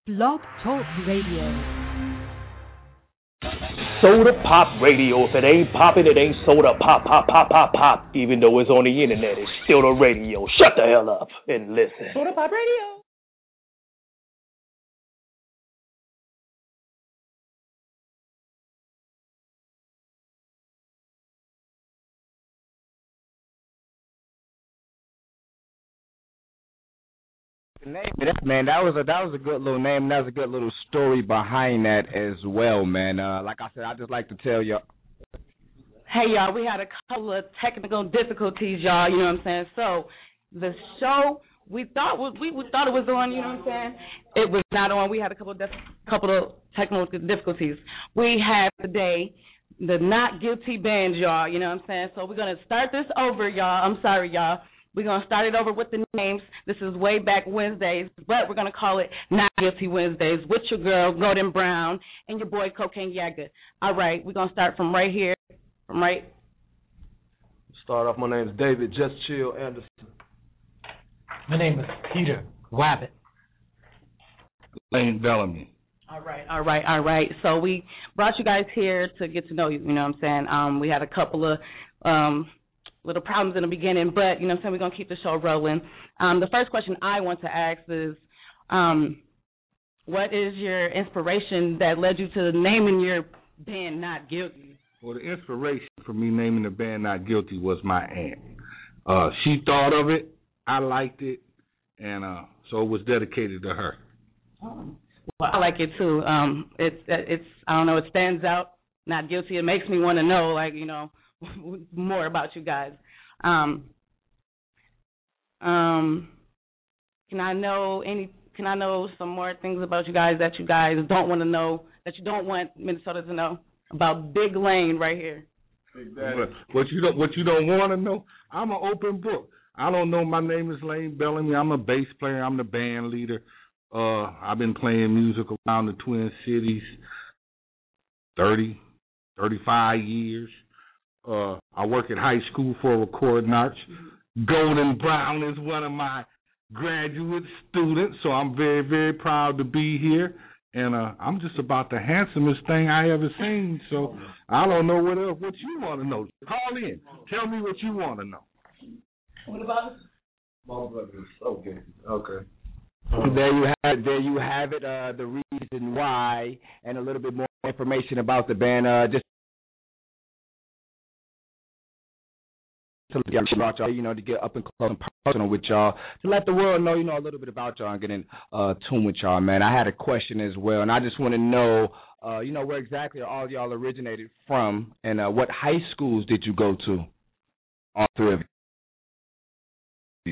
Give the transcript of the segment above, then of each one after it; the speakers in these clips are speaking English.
Blog Talk Radio. Soda Pop Radio. If it ain't popping, it ain't soda pop, pop, pop, pop, pop. Even though it's on the internet, it's still the radio. Shut the hell up and listen. Soda Pop Radio. Man, that was a good little name. That was a good little story behind that as well, man. Like I said, I just like to tell you. Hey, y'all, we had a couple of technical difficulties, y'all. You know what I'm saying? So the show we thought it was on. You know what I'm saying? It was not on. We had a couple of technical difficulties. We have today the Not Guilty Band, y'all. You know what I'm saying? So we're gonna start this over, y'all. I'm sorry, y'all. We're going to start it over with the names. This is Way Back Wednesdays, but we're going to call it Not Guilty Wednesdays with your girl, Golden Brown, and your boy, Cocaine Yaga. All right, we're going to start from right here. Start off, my name is David Just Chill Anderson. My name is Peter Wabbit. Lane Bellamy. All right. So we brought you guys here to get to know you, you know what I'm saying? We had a couple of little problems in the beginning, but, you know what I'm saying, we're going to keep the show rolling. The first question I want to ask is, what is your inspiration that led you to naming your band Not Guilty? Well, the inspiration for me naming the band Not Guilty was my aunt. She thought of it, I liked it, and so it was dedicated to her. Well, I like it too. It's I don't know, it stands out. Not Guilty. It makes me want to know, like, you know, more about you guys. Can I know some more things about you guys that you guys don't want to know, that you don't want Minnesota to know about Big Lane right here? What you don't want to know? I'm an open book. I don't know. My name is Lane Bellamy. I'm a bass player. I'm the band leader. I've been playing music around the Twin Cities 35 years. I work at high school for recording arts. Golden Brown is one of my graduate students, so I'm very, very proud to be here. And I'm just about the handsomest thing I ever seen, so I don't know what you want to know. Call in. Tell me what you want to know. What about it? My brother is so gay. Okay. There you have it. The reason why, and a little bit more information about the band. Just to about y'all, you know, to get up and close and personal with y'all, to let the world know, you know, a little bit about y'all and get in tune with y'all, man. I had a question as well, and I just want to know, you know, where exactly all y'all originated from, and what high schools did you go to? All three of you.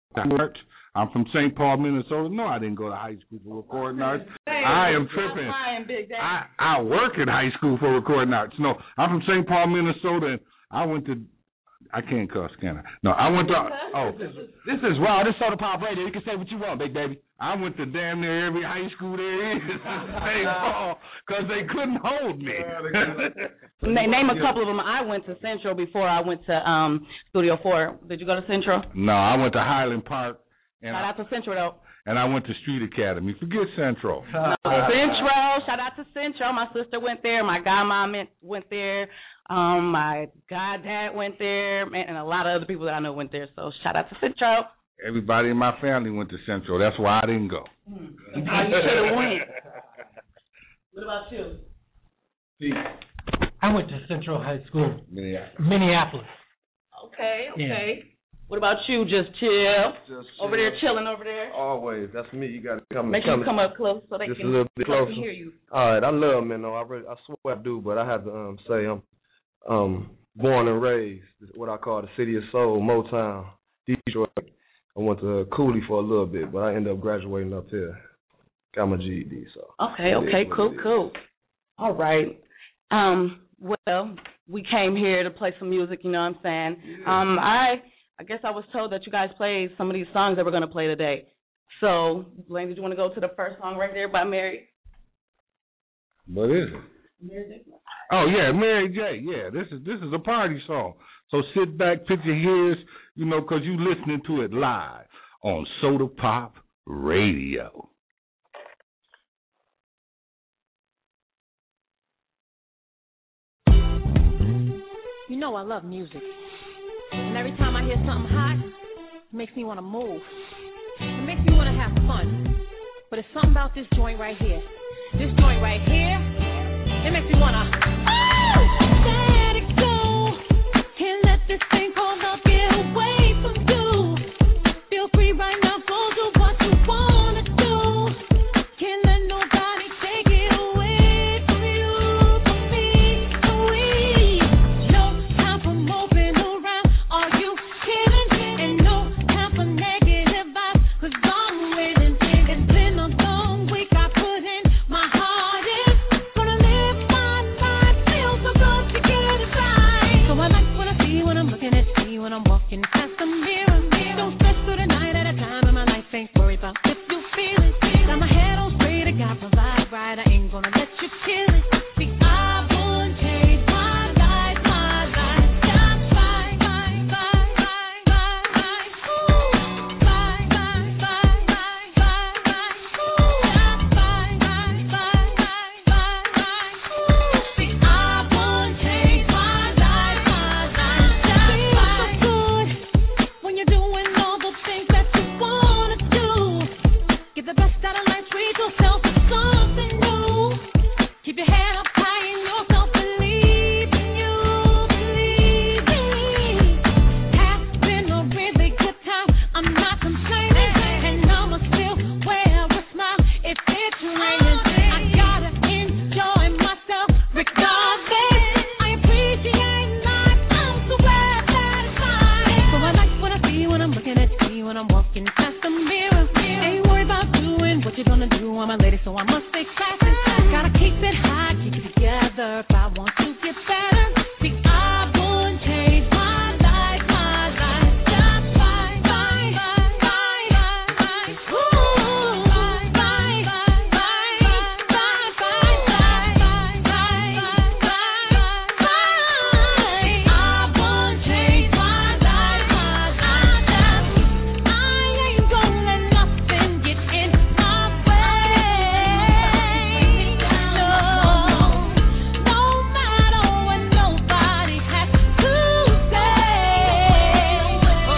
I'm from St. Paul, Minnesota. No, I didn't go to high school for recording arts. I am tripping. I work at high school for recording arts. No, I'm from St. Paul, Minnesota, and I went to. I can't cuss, can I? No, I went to. Oh, this is wow. This Soda Pop Radio. You can say what you want, big baby. I went to damn near every high school there is in St. Paul because they couldn't hold me. Name a couple of them. I went to Central before I went to Studio 4. Did you go to Central? No, I went to Highland Park. Shout out to Central, though. And I went to Street Academy. Forget Central. Central. Shout out to Central. My sister went there. My godmom went there. My goddad went there. Man, and a lot of other people that I know went there. So shout out to Central. Everybody in my family went to Central. That's why I didn't go. You should have went. What about you? Pete. I went to Central High School, Minneapolis. Okay. Yeah. What about you? Just chill. Over there, chilling over there. Always. That's me. You got to come. Make sure you come up close so they just can, a little bit closer. Hear you. All right. I love Minnesota. I swear I do, but I have to say I'm born and raised what I call the city of soul, Motown, Detroit. I went to Cooley for a little bit, but I ended up graduating up here. Got my GED. So. Okay. Cool. All right. Well, we came here to play some music. You know what I'm saying? Yeah. I guess I was told that you guys played some of these songs that we're going to play today. So, Blaine, did you want to go to the first song right there by Mary? What is it? Oh, yeah, Mary J. Yeah, this is a party song. So sit back, put your ears, you know, because you listening to it live on Soda Pop Radio. know I love music. And every time I hear something hot, it makes me want to move. It makes me want to have fun. But it's something about this joint right here. This joint right here, it makes me want to, let it go. Can't let this thing called love get away from you. Feel free right now, go do what you want to do. Can't let nobody take it away from you, from me, from we. No time for moping around. Are you kidding? And no time for negative vibes, 'cause I'm waiting. It's been a long week, I put in my hardest. Gonna live my life, feel so good to get it right. So I like what I see when I'm looking at you, when I'm walking past the mirror. Don't stress through the night at a time in my life, ain't worried about if you feel it. Got my head on straight, I got my vibe right, I ain't gonna let you kill it. See, I won't change my life, just bye, bye, bye, bye, bye, bye, ooh, bye, bye, bye, bye, bye, bye, ooh, just bye, bye, bye, bye, bye, bye, ooh. See, I won't change my life, just bye. Feels so good when you're doing all the things that you wanna do. Get the best out of life, treat yourself to something new. Keep your head up high in yourself, believe in you, believe in me. Has been a really good time, I'm not complaining, and I'ma still wear a smile if it's raining. I gotta enjoy myself regardless. I appreciate life, I'm so glad that it's mine. So I like what I see when I'm looking at you, when I'm walking past the mirror. Ain't worried about doing what you're gonna do, I'm a lady, so I must stay classy. Gotta keep it high, keep it together if I want to get better. See, I won't change my life, just bye, bye, bye, bye, bye, ooh, bye, bye, bye, bye, bye, bye, bye, bye, bye. I won't change my life, I ain't gonna let nothing get in my way. No matter what nobody has to say. I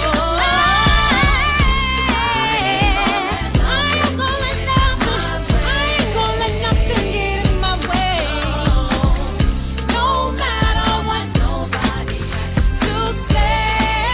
ain't gonna let nothing get in my way. No matter what nobody has to say.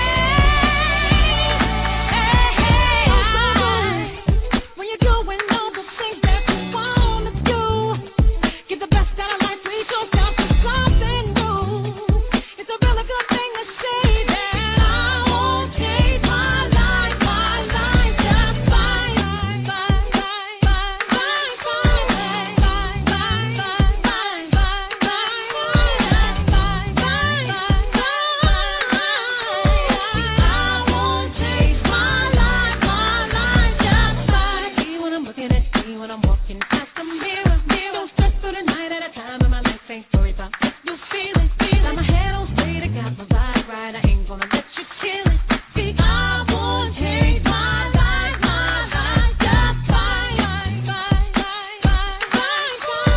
When you're doing all the things that you wanna do, get the best out of life, treat yourself to something new. It's a really good thing to say that I won't change my life, just bye, bye, bye, bye, bye, bye, bye, bye, bye, I won't change my life, just bye. See when I'm looking at you, when I'm walking past the mirror. Don't stress through the night at a time in my life, ain't worried about if you feel it. Got my head on straight, I got my vibe right, I ain't gonna let you kill it. See, I won't change my life, just bye, bye, bye, bye, bye, bye,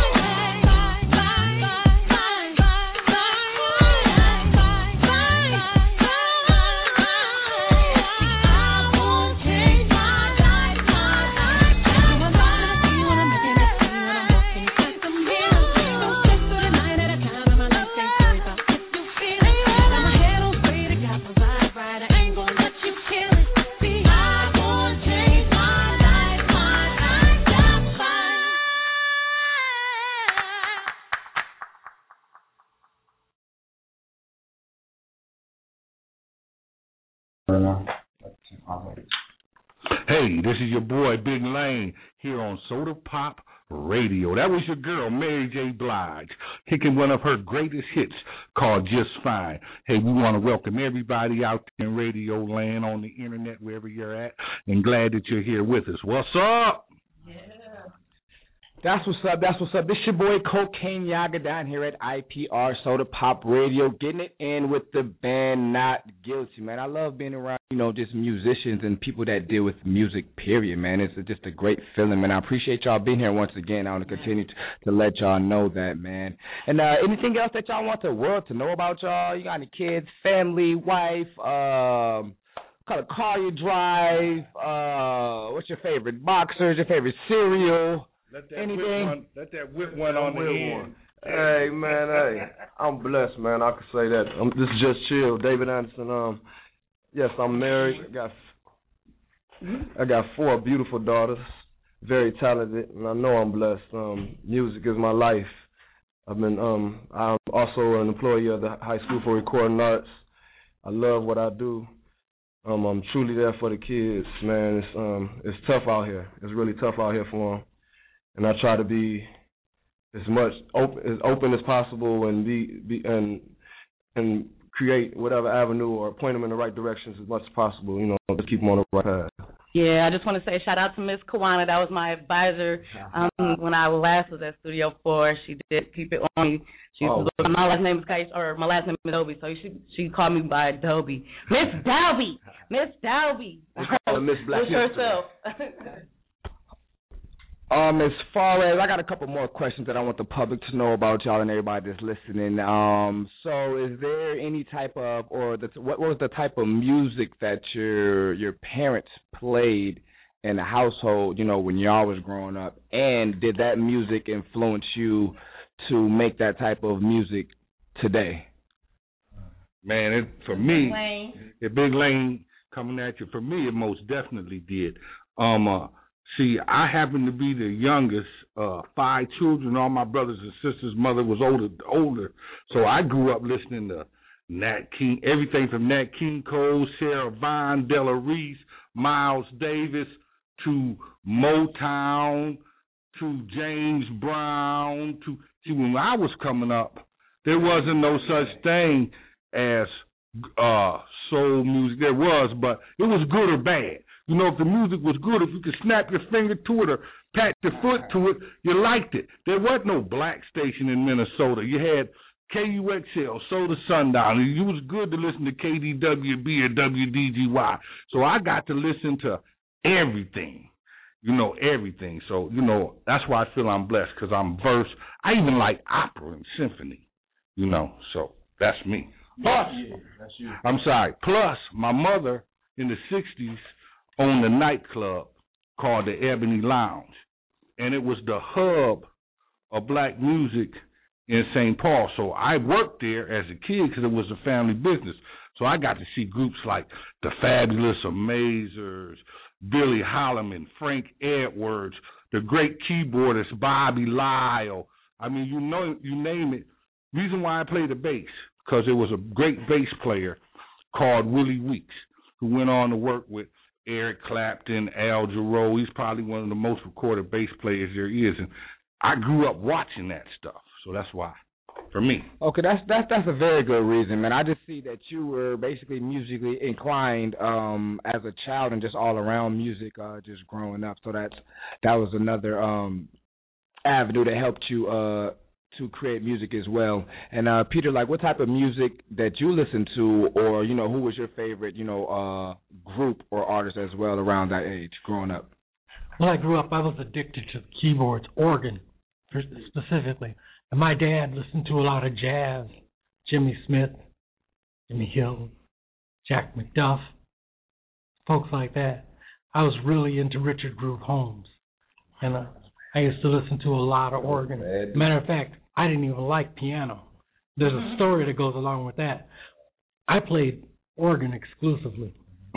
Hey, this is your boy Big Lane here on Soda Pop Radio. That was your girl Mary J. Blige kicking one of her greatest hits called Just Fine. Hey, we want to welcome everybody out there in radio land, on the internet, wherever you're at, and glad that you're here with us. What's up? Yeah. That's what's up. That's what's up. This your boy Cocaine Yaga down here at IPR Soda Pop Radio, getting it in with the band Not Guilty, man. I love being around, just musicians and people that deal with music, period, man. It's just a great feeling, man. I appreciate y'all being here once again. I want to continue to let y'all know that, man. And anything else that y'all want the world to know about y'all? You got any kids, family, wife, what kind of car you drive? What's your favorite boxers? Your favorite cereal? Let that whip one on the end. Hey, man, hey. I'm blessed, man. I can say that. This is Just Chill, David Anderson. Yes, I'm married. I got 4 beautiful daughters, very talented, and I know I'm blessed. Music is my life. I'm also an employee of the High School for Recording Arts. I love what I do. I'm truly there for the kids, man. It's tough out here. It's really tough out here for them. And I try to be as open as possible and be and create whatever avenue or point them in the right directions as much as possible. Just keep them on the right path. Yeah, I just want to say shout out to Miss Kawana. That was my advisor when I last was at Studio 4. She did keep it on me. My last name is my last name is Dobie, so she called me by Dobie. Miss Dalby. Miss Black herself. As far as I got a couple more questions that I want the public to know about y'all and everybody that's listening. So is there any type of what was the type of music that your parents played in the household, when y'all was growing up, and did that music influence you to make that type of music today? Man, for me, Big Lane coming at you. For me, it most definitely did. See, I happen to be the youngest, 5 children. All my brothers and sisters' mother was older. So I grew up listening to Nat King, everything from Nat King Cole, Sarah Vaughan, Della Reese, Miles Davis, to Motown, to James Brown. See, when I was coming up, there wasn't no such thing as soul music. There was, but it was good or bad. If the music was good, if you could snap your finger to it or pat your foot to it, you liked it. There was no black station in Minnesota. You had KUXL, Soda Sundown. It was good to listen to KDWB or WDGY. So I got to listen to everything, everything. So, that's why I feel I'm blessed, because I'm versed. I even like opera and symphony, so that's me. Plus, my mother in the 60s owned a nightclub called the Ebony Lounge, and it was the hub of black music in St. Paul. So I worked there as a kid because it was a family business. So I got to see groups like the Fabulous Amazers, Billy Holloman, Frank Edwards, the great keyboardist Bobby Lyle. I mean, you name it. Reason why I played the bass, because there was a great bass player called Willie Weeks who went on to work with Eric Clapton, Al Jarreau. He's probably one of the most recorded bass players there is, and I grew up watching that stuff, so that's why, for me. Okay, that's a very good reason, man. I just see that you were basically musically inclined as a child and just all around music, just growing up. So that was another avenue that helped you to create music as well. And Peter, what type of music that you listen to, or who was your favorite group or artist as well around that age growing up? When I grew up, I was addicted to keyboards, organ specifically, and my dad listened to a lot of jazz, Jimmy Smith, Jimmy Hill, Jack McDuff, folks like that. I was really into Richard Groove Holmes, and I used to listen to a lot of organ. Matter of fact, I didn't even like piano. There's a story that goes along with that. I played organ exclusively,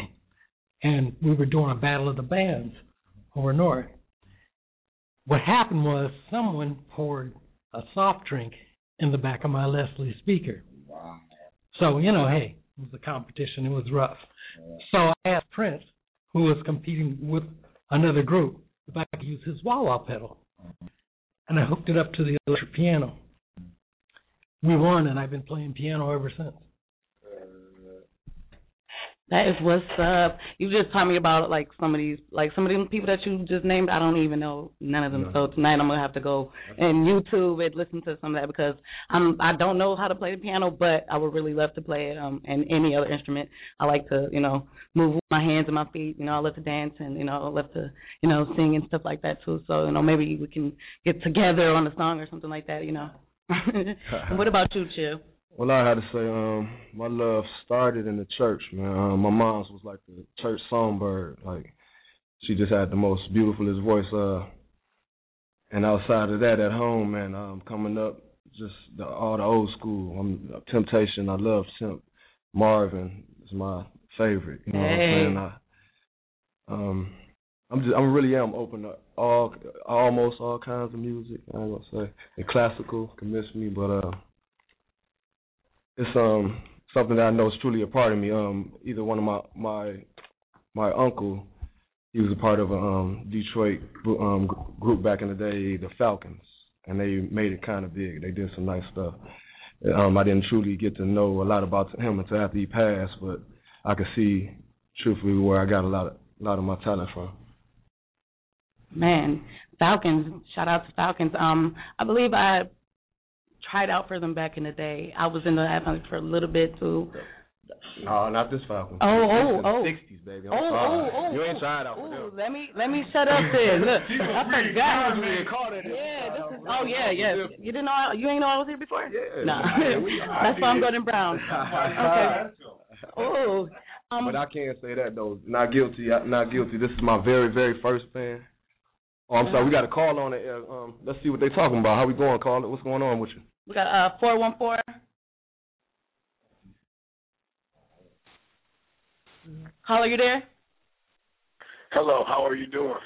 and we were doing a battle of the bands over north. What happened was someone poured a soft drink in the back of my Leslie speaker. Wow. So, hey, it was a competition. It was rough. So I asked Prince, who was competing with another group, if I could use his wah-wah pedal. And I hooked it up to the electric piano. We won, and I've been playing piano ever since. That is what's up. You just taught me about like some of these people that you just named. I don't even know none of them. No. So tonight I'm gonna have to go and YouTube and listen to some of that because I don't know how to play the piano, but I would really love to play it and any other instrument. I like to move with my hands and my feet. I love to dance and I love to sing and stuff like that too. So maybe we can get together on a song or something like that. And what about you, Chill? Well, I had to say, my love started in the church, man. My mom's was like the church songbird. Like, she just had the most beautifulest voice. And outside of that, at home, man, coming up, just all the old school. Temptation, I love Simp. Marvin is my favorite. You know what I'm saying? I really am open to almost all kinds of music. I ain't gonna say and classical can miss me, but it's something that I know is truly a part of me. Either one of my uncle, he was a part of a Detroit group back in the day, the Falcons, and they made it kind of big. They did some nice stuff. I didn't truly get to know a lot about him until after he passed, but I could see truthfully where I got a lot of my talent from. Man, Falcons! Shout out to Falcons. I believe I tried out for them back in the day. I was in the athletics for a little bit too. No, not this Falcon. Oh. 60s, baby. You ain't tried out for them. Let me shut up then. Look, I forgot. Yeah. You didn't know? You ain't know I was here before? Yeah. Nah. That's why I'm Golden Brown. Okay. Oh. But I can't say that though. Not guilty. This is my very, very first fan. Oh, I'm sorry. We got a call on it. Let's see what they talking about. How we going, caller? What's going on with you? We got 414. Caller, you there? Hello. How are you doing?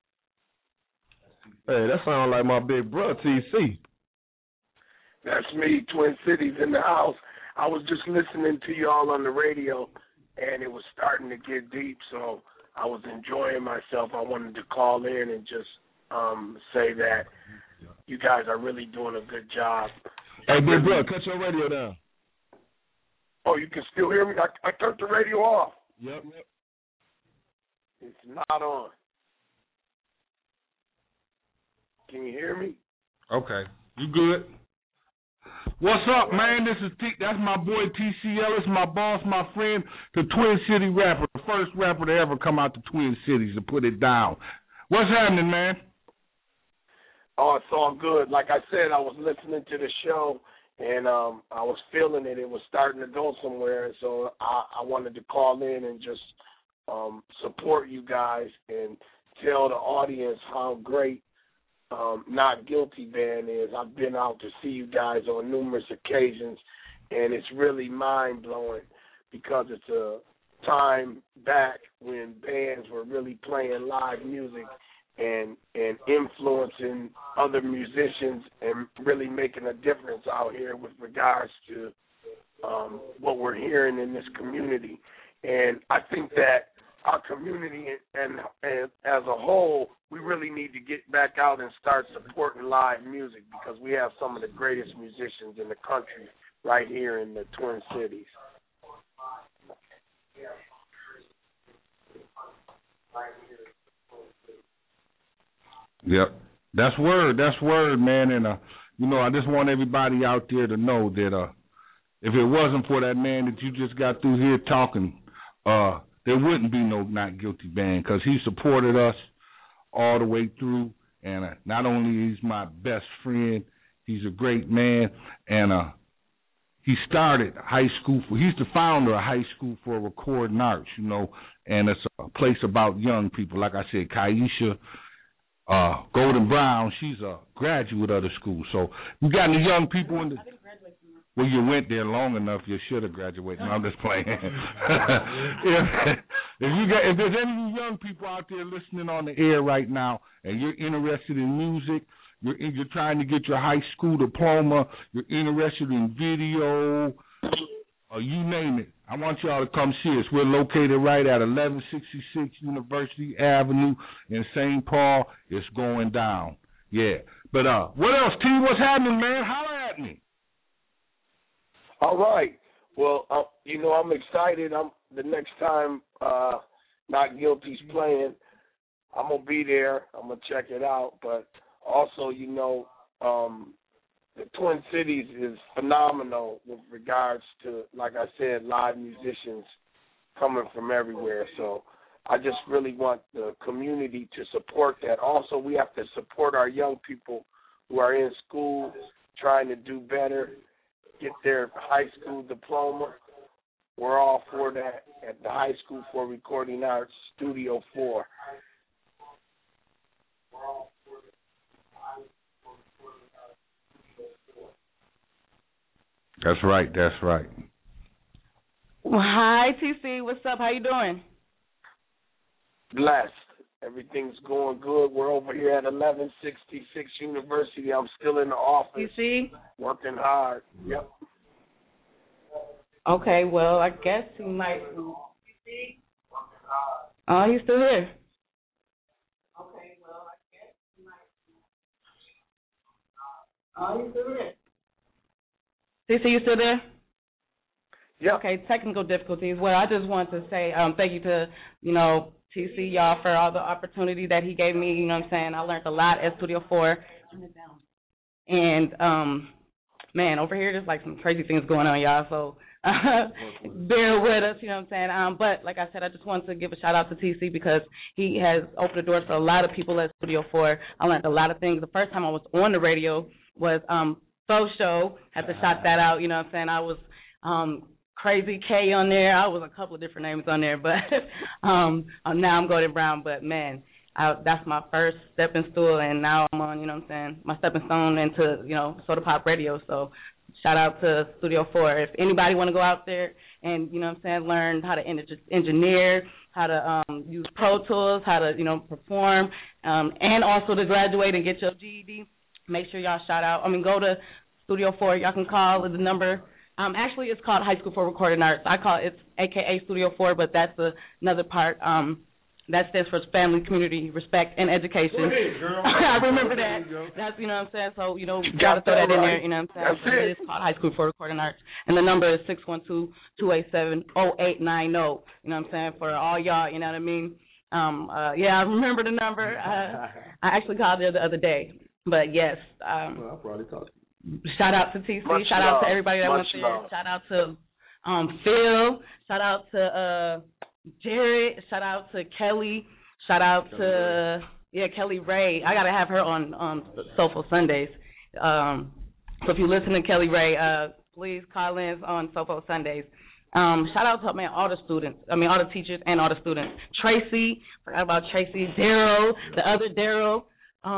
Hey, that sounds like my big brother, TC. That's me, Twin Cities in the house. I was just listening to y'all on the radio, and it was starting to get deep, so I was enjoying myself. I wanted to call in and just say that you guys are really doing a good job. Hey, big brother, cut your radio down. Oh, you can still hear me? I turned the radio off. Yep. It's not on. Can you hear me? Okay. You good? What's up, man? This is that's my boy TC Ellis, my boss, my friend, the Twin City rapper, the first rapper to ever come out to Twin Cities to put it down. What's happening, man? Oh, it's all good. Like I said, I was listening to the show, and I was feeling it. It was starting to go somewhere, so I wanted to call in and just support you guys and tell the audience how great Not Guilty Band is. I've been out to see you guys on numerous occasions, and it's really mind-blowing because it's a time back when bands were really playing live music and influencing other musicians and really making a difference out here with regards to what we're hearing in this community. And I think that our community and as a whole, we really need to get back out and start supporting live music because we have some of the greatest musicians in the country right here in the Twin Cities. Yep. That's word, man. And, I just want everybody out there to know that if it wasn't for that man that you just got through here talking, there wouldn't be no Not Guilty Band because he supported us all the way through. And not only is he my best friend, he's a great man. And he started high school. He's the founder of High School for Recording Arts, and it's a place about young people. Like I said, Kaisha Golden Brown, she's a graduate of the school. So you got any young people in the... Well, you went there long enough, you should have graduated. No, I'm just playing. If there's any young people out there listening on the air right now and you're interested in music, you're trying to get your high school diploma, you're interested in video, or you name it, I want y'all to come see us. We're located right at 1166 University Avenue in St. Paul. It's going down. Yeah. But what else, T? What's happening, man? Holler at me. All right. Well, I'm excited. the next time Not Guilty's playing, I'm gonna be there. I'm gonna check it out. But also, the Twin Cities is phenomenal with regards to, like I said, live musicians coming from everywhere. So I just really want the community to support that. Also, we have to support our young people who are in school trying to do better, get their high school diploma. We're all for that at the High School for Recording Arts, Studio 4. That's right. That's right. Well, hi, TC. What's up? How you doing? Blessed. Everything's going good. We're over here at 1166 University. I'm still in the office. You see? Working hard. Yep. Okay, well, I guess he might. Oh, he's still here. Okay, well, I guess he might. Oh, he's still here. TC, you still there? Yeah. Okay, technical difficulties. Well, I just want to say thank you to, TC, y'all, for all the opportunity that he gave me. You know what I'm saying? I learned a lot at Studio 4. And, man, over here there's like some crazy things going on, y'all. So bear with us, you know what I'm saying? But like I said, I just want to give a shout out to TC because he has opened the doors for a lot of people at Studio 4. I learned a lot of things. The first time I was on the radio was Faux Show. Had to shout that out, you know what I'm saying? I was Crazy K on there. I was a couple of different names on there, but now I'm Golden Brown. But man, that's my first stepping stool, and now I'm on, you know what I'm saying, my stepping stone into, Soda Pop Radio. So shout out to Studio 4. If anybody want to go out there and, you know what I'm saying, learn how to engineer, how to use Pro Tools, how to, perform, and also to graduate and get your GED, make sure y'all go to Studio 4. Y'all can call the number. Actually, it's called High School for Recording Arts. I call it, it's AKA Studio 4, but that's another part. That stands for Family, Community, Respect, and Education. Go ahead, girl. I remember that. That's, you know what I'm saying? So, you got to throw that in there, you know what I'm saying? It's called High School for Recording Arts. And the number is 612-287-0890. You know what I'm saying? For all y'all, you know what I mean? I remember the number. I actually called there the other day. But, yes. Well, I'll probably talk to you. Shout out to TC. Shout out to everybody that went there. Shout out to Phil. Shout out to Jared. Shout out to Kelly. Shout out to Kelly Ray. I gotta have her on Soulful Sundays. So if you listen to Kelly Ray, please call in on Soulful Sundays. Shout out to all the students. all the teachers and all the students. Tracy, forgot about Tracy. Daryl, the other Daryl.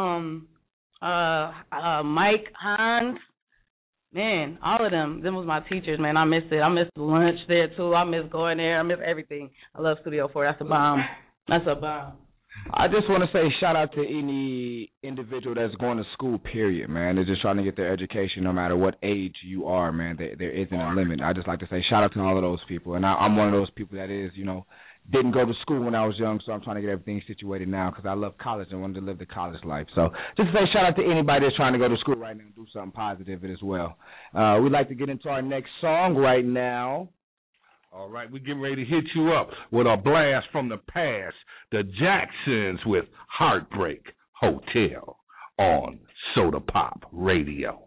Mike, Hans, man, all of them. Them was my teachers, man. I miss it. I miss lunch there too. I miss going there. I miss everything. I love Studio 4. That's a bomb. That's a bomb. I just want to say shout out to any individual that's going to school, period, man. They're just trying to get their education no matter what age you are, man. There isn't a limit. I just like to say shout out to all of those people. And I'm one of those people that is, didn't go to school when I was young, so I'm trying to get everything situated now because I love college and wanted to live the college life. So just to say shout out to anybody that's trying to go to school right now and do something positive as well. We'd like to get into our next song right now. All right, we're getting ready to hit you up with a blast from the past. The Jacksons with Heartbreak Hotel on Soda Pop Radio.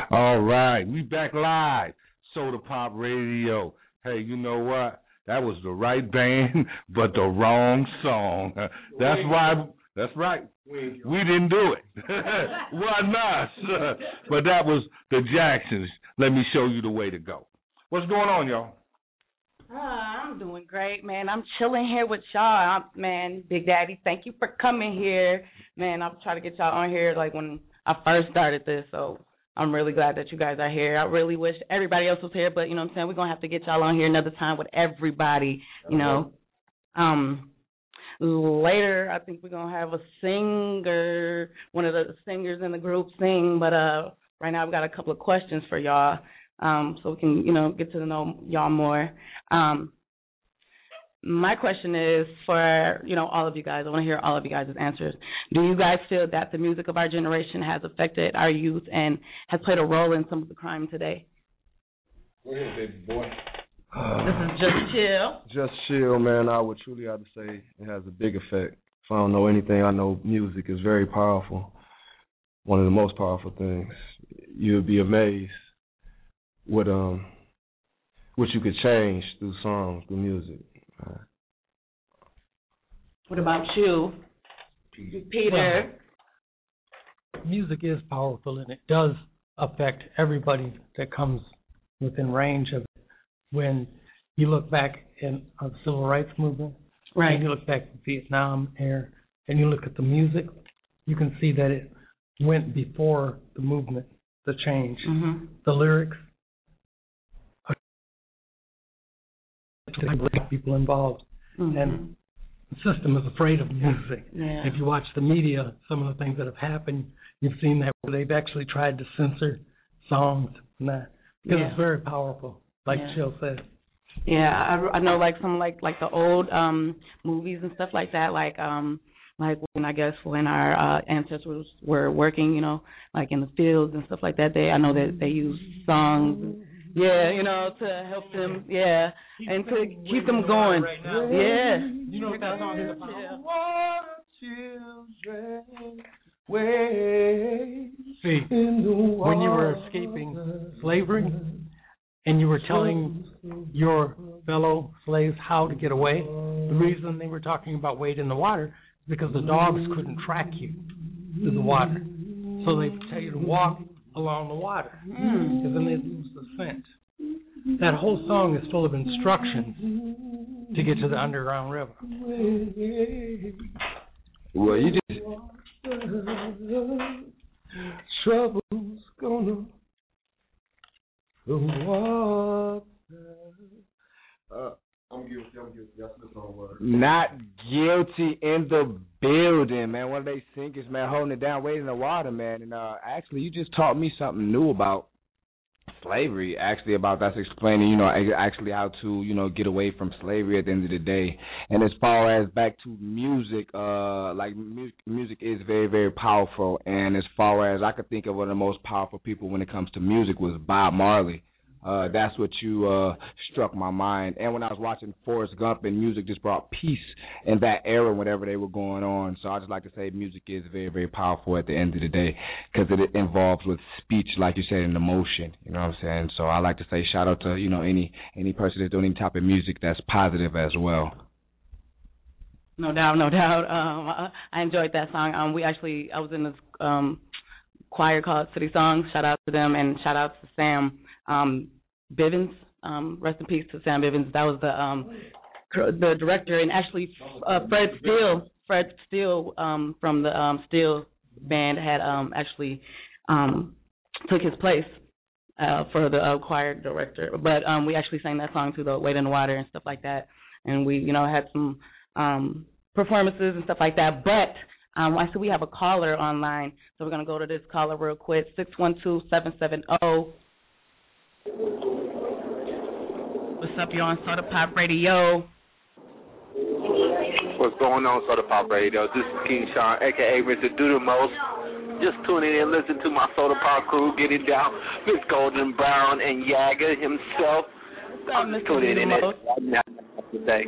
All right, we back live, Soda Pop Radio. Hey, you know what? That was the right band, but the wrong song. That's why. That's right. We didn't do it. Why not? But that was the Jacksons. Let me show you the way to go. What's going on, y'all? I'm doing great, man. I'm chilling here with y'all. Man, Big Daddy, thank you for coming here. Man, I'll try to get y'all on here like when I first started this, so I'm really glad that you guys are here. I really wish everybody else was here, but you know what I'm saying? We're going to have to get y'all on here another time with everybody, you know. Later, I think we're going to have a singer, one of the singers in the group sing, but right now I've got a couple of questions for y'all so we can, you know, get to know y'all more. My question is for, you know, all of you guys. I want to hear all of you guys' answers. Do you guys feel that the music of our generation has affected our youth and has played a role in some of the crime today? Go ahead, baby boy. This is Just Chill. Just Chill, man. I would truly have to say it has a big effect. If I don't know anything, I know music is very powerful. One of the most powerful things. You'd be amazed what you could change through songs, through music. What about you, Peter? Well, music is powerful, and it does affect everybody that comes within range of it. When you look back in the civil rights movement, right, and you look back at Vietnam era, and you look at the music, you can see that it went before the movement, the change. Mm-hmm. The lyrics, people involved, mm-hmm. and the system is afraid of music. Yeah. If you watch the media, some of the things that have happened, you've seen that where they've actually tried to censor songs and that because it's very powerful, like Chill said. Yeah, I know, like some like the old movies and stuff like that, like when our ancestors were working, you know, like in the fields and stuff like that. I know that they use songs. Yeah, you know, to help them, and to keep them going. Right now. Yeah. You know what that song is about? See, when you were escaping slavery and you were telling your fellow slaves how to get away, the reason they were talking about wade in the water is because the dogs couldn't track you through the water. So they would tell you to walk along the water, because then they'd lose the scent. That whole song is full of instructions to get to the underground river. Well, you just trouble's gonna walk. I'm guilty. That's the song word. Not guilty in the building, man. One of they singers, man, holding it down, wading in the water, man. And actually, you just taught me something new about slavery. Actually, about that's explaining, you know, actually how to, you know, get away from slavery at the end of the day. And as far as back to music, like music is very, very powerful. And as far as I could think of, one of the most powerful people when it comes to music was Bob Marley. That's what you struck my mind. And when I was watching Forrest Gump, and music just brought peace in that era whenever they were going on. So I just like to say music is very, very powerful at the end of the day because it involves with speech, like you said, and emotion. You know what I'm saying? So I like to say shout out to, you know, any person that's doing any type of music that's positive as well. No doubt. I enjoyed that song. I was in this choir called City Songs. Shout out to them, and shout out to Sam Bivens. Rest in peace to Sam Bivens. That was the director, and actually Fred Steele from the Steele band had actually took his place for the choir director. But we actually sang that song to the Wade in the Water and stuff like that, and we, you know, had some performances and stuff like that. But I see we have a caller online, so we're going to go to this caller real quick, 612-770. What's up, you're on Soda Pop Radio. What's going on, Soda Pop Radio? This is King Sean, a.k.a. Mr. Do the Most. Just tuning in, listen to my Soda Pop crew getting down. Miss Golden Brown and Yaga himself. I'm just tuning in right now today.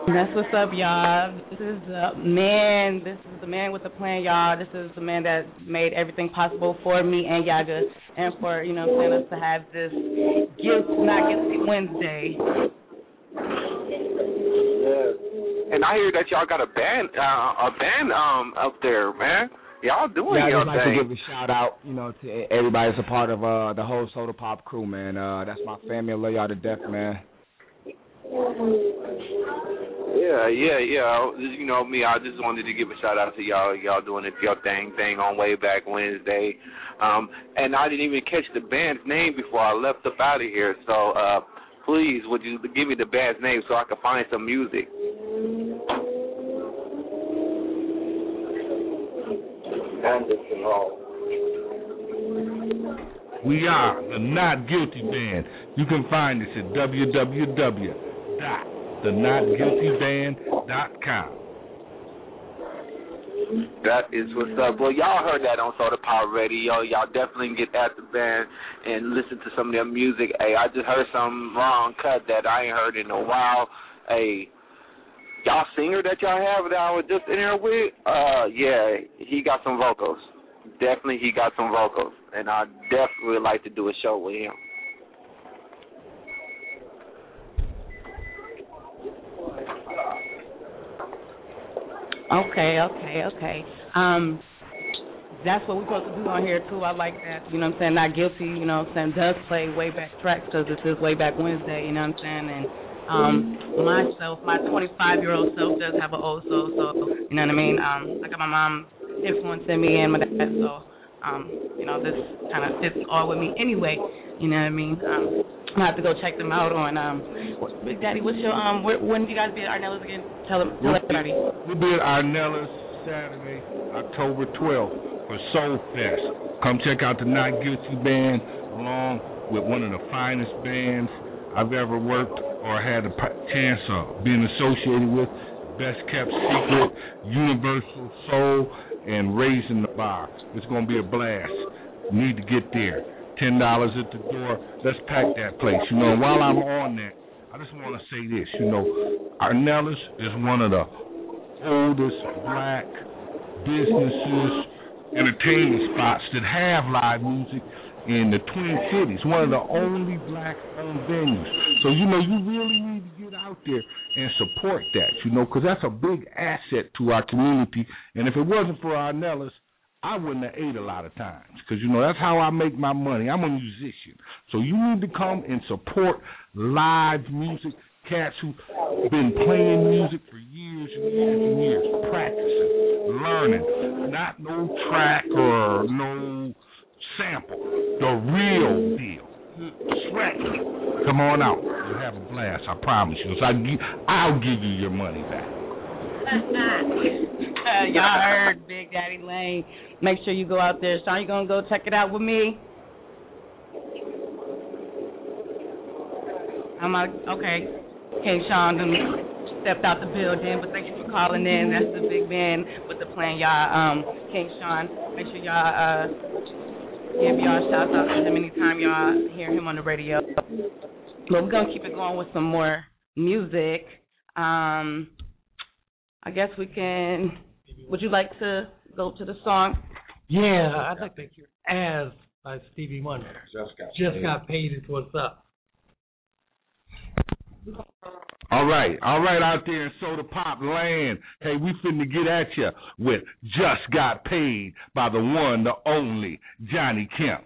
That's what's up, y'all. This is the man. This is the man with the plan, y'all. This is the man that made everything possible for me and Yaga, and for us to have this Not Guilty Wednesday. Yeah. And I hear that y'all got a band up there, man. Y'all doing y'all your thing. I'd like to give a shout out, to everybody that's a part of the whole Soda Pop crew, man. That's my family. I love y'all to death, man. Yeah. Me, I just wanted to give a shout out to y'all. Y'all doing your thing on Way Back Wednesday. And I didn't even catch the band's name before I left up out of here. So please, would you give me the band's name so I can find some music? Anderson Hall. We are the Not Guilty Band. You can find us at www.thenotguiltyband.com. That is what's up. Well, y'all heard that on Soda Pop Radio. Y'all definitely get at the band and listen to some of their music. Hey, I just heard some wrong cut that I ain't heard in a while. Hey, y'all singer that y'all have that I was just in here with, yeah, he got some vocals. Definitely he got some vocals. And I definitely would like to do a show with him. Okay. That's what we're supposed to do on here, too. I like that. Not Guilty, does play way back tracks because this is Way Back Wednesday, And myself, my 25-year-old self does have an old soul, so, I got my mom influencing me and my dad, so, this kind of fits all with me anyway, I'm going to have to go check them out on, Big Daddy, what's your, when do you guys be at Arnella's again? Tell everybody. We'll be at Arnella's Saturday, October 12th for Soul Fest. Come check out the Not Guilty Band along with one of the finest bands I've ever worked or had a chance of being associated with. Best Kept Secret, Universal Soul, and Raising the Bar. It's going to be a blast. You need to get there. $10 at the door. Let's pack that place. And while I'm on that, I just want to say this. Arnella's is one of the oldest black businesses, entertainment spots that have live music in the Twin Cities, one of the only black-owned venues. So, you really need to get out there and support that, because that's a big asset to our community. And if it wasn't for Arnella's, I wouldn't have ate a lot of times because, that's how I make my money. I'm a musician. So you need to come and support live music, cats who've been playing music for years and years and years, practicing, learning, not no track or no sample, the real deal. Sweat. Come on out. You'll have a blast, I promise you. So I'll give you your money back. Y'all heard Big Daddy Lane. Make sure you go out there. Sean, you going to go check it out with me? Okay, Sean done stepped out the building, but thank you for calling in. That's the big man with the plan, y'all. King Sean, make sure y'all give y'all shout out to him anytime y'all hear him on the radio. But we're going to keep it going with some more music. I guess we can. Would you like to go to the song? Yeah, I'd like to hear As by Stevie Wonder. Just got paid is what's up. All right out there in Soda Pop land. Hey, we finna get at you with Just Got Paid by the one, the only Johnny Kemp.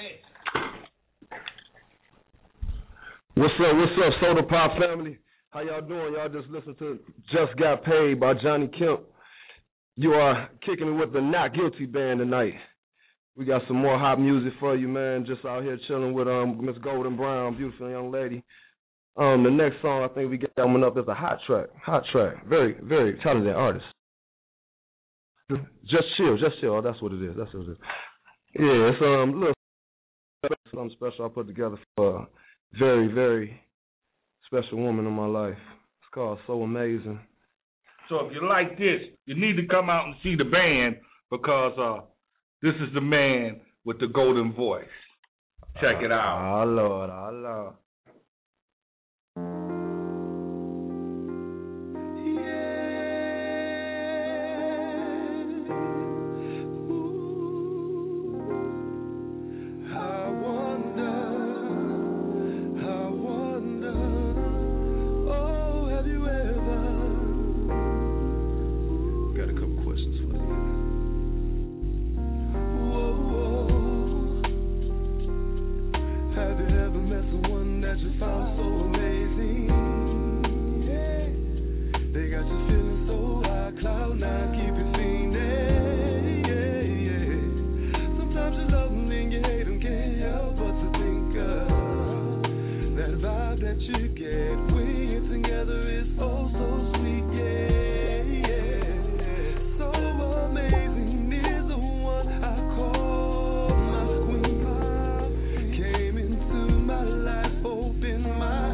What's up, Soda Pop family? How y'all doing? Y'all just listened to Just Got Paid by Johnny Kemp. You are kicking it with the Not Guilty band tonight. We got some more hot music for you, man. Just out here chilling with Miss Golden Brown, beautiful young lady. The next song I think we get coming up is a hot track. Very, very talented artist. Just chill. Oh, that's what it is. Yeah, it's a little something special I put together for a very, very special woman in my life. It's called So Amazing. So if you like this, you need to come out and see the band because this is the man with the golden voice. Check it out. Oh, Lord. Open my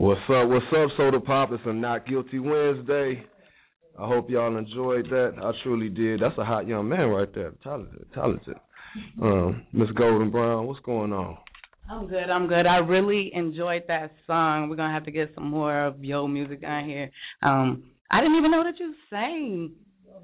What's up, Soda Pop? It's a Not Guilty Wednesday. I hope y'all enjoyed that. I truly did. That's a hot young man right there. Talented. Miss Golden Brown, what's going on? I'm good. I really enjoyed that song. We're going to have to get some more of your music on here. I didn't even know that you sang.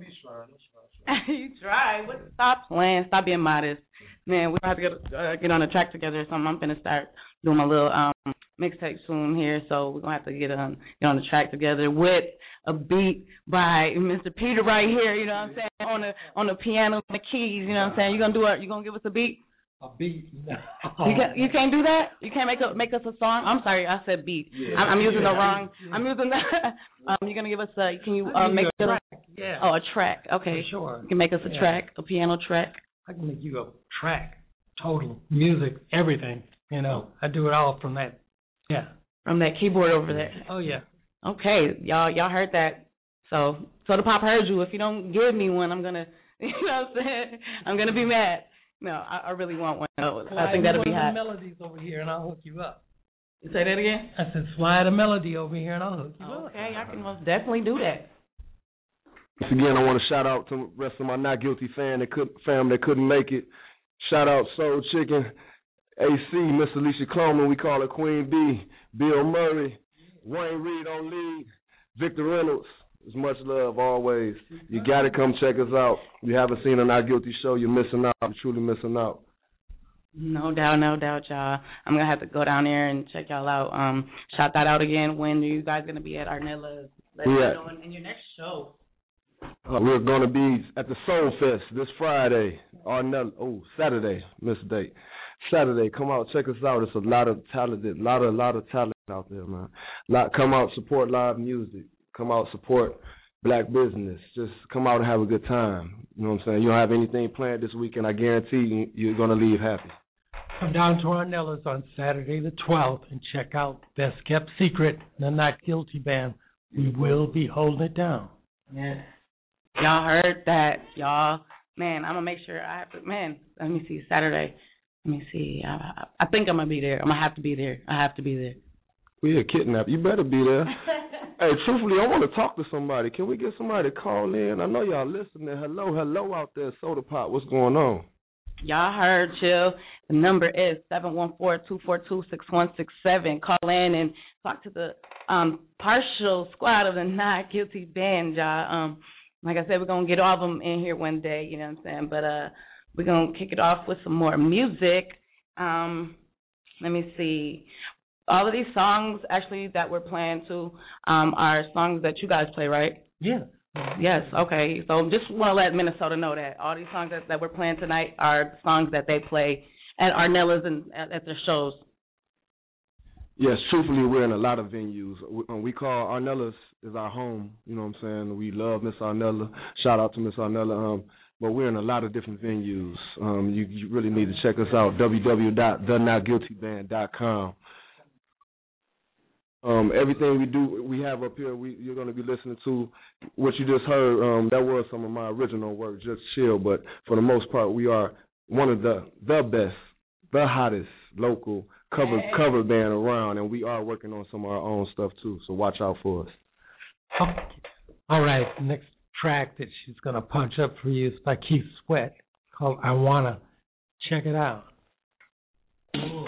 You tried. Stop playing. Stop being modest. Man, we're going to have to get on a track together or something. I'm going to start doing my little mixtape soon here, so we're going to have to get on the track together with a beat by Mr. Peter right here, you know what I'm saying, on the piano and the keys, you know what I'm saying. You going to give us a beat? A beat? No. You can't do that? You can't make us a song? I'm sorry, I said beat. Yeah. I'm using the wrong. I'm using the. You're gonna give us a. Can you make a track? Yeah. Oh, a track. Okay. For sure. You can make us a track, a piano track. I can make you a track, total music, everything. You know, I do it all from that. Yeah. From that keyboard over there. Oh yeah. Okay, y'all heard that. So the Pop heard you. If you don't give me one, I'm gonna. You know what I'm saying? I'm gonna be mad. No, I really want one of those. I think that'll be hot. Slide the melodies over here and I'll hook you up. You say that again? I said slide a melody over here and I'll hook you up. Okay, I can most definitely do that. Once again, I want to shout out to the rest of my Not Guilty fam that couldn't make it. Shout out Soul Chicken, AC, Miss Alicia Cloman, we call her Queen B, Bill Murray, Wayne Reed on lead, Victor Reynolds. It's much love always. You got to come check us out. You haven't seen a Not Guilty show, you're missing out. You're truly missing out. No doubt, y'all. I'm going to have to go down there and check y'all out. Shout that out again. When are you guys going to be at Arnella's? Let me know in your next show. We're going to be at the Soul Fest this Friday. Saturday. Missed a date. Saturday. Come out, check us out. It's a lot of talent out there, man. Come out, support live music. Come out, support black business. Just come out and have a good time. You know what I'm saying? You don't have anything planned this weekend, I guarantee you're going to leave happy. Come down to Arnella's on Saturday the 12th and check out Best Kept Secret, the Not Guilty Band. We will be holding it down. Yes. Y'all heard that, y'all. Man, I'm going to make sure I have to, let me see, Saturday. Let me see. I think I'm going to be there. I'm going to have to be there. I have to be there. We're kidnapped. You better be there. Hey, truthfully, I want to talk to somebody. Can we get somebody to call in? I know y'all listening. Hello out there, Soda Pop. What's going on? Y'all heard, chill. The number is 714-242-6167. Call in and talk to the partial squad of the Not Guilty Band, y'all. Like I said, we're going to get all of them in here one day, you know what I'm saying? But we're going to kick it off with some more music. Let me see. All of these songs, actually, that we're playing to are songs that you guys play, right? Yeah. Yes, okay. So just want to let Minnesota know that all these songs that we're playing tonight are songs that they play at Arnella's and at their shows. Yes, truthfully, we're in a lot of venues. We call Arnella's is our home, you know what I'm saying? We love Miss Arnella. Shout out to Miss Arnella. But we're in a lot of different venues. You really need to check us out, www.thenotguiltyband.com. Everything we do, we have up here, you're going to be listening to what you just heard. That was some of my original work, Just Chill. But for the most part, we are one of the best, the hottest local cover band around. And we are working on some of our own stuff, too. So watch out for us. Okay. All right. The next track that she's going to punch up for you is by Keith Sweat called I Wanna. Check it out. Ooh.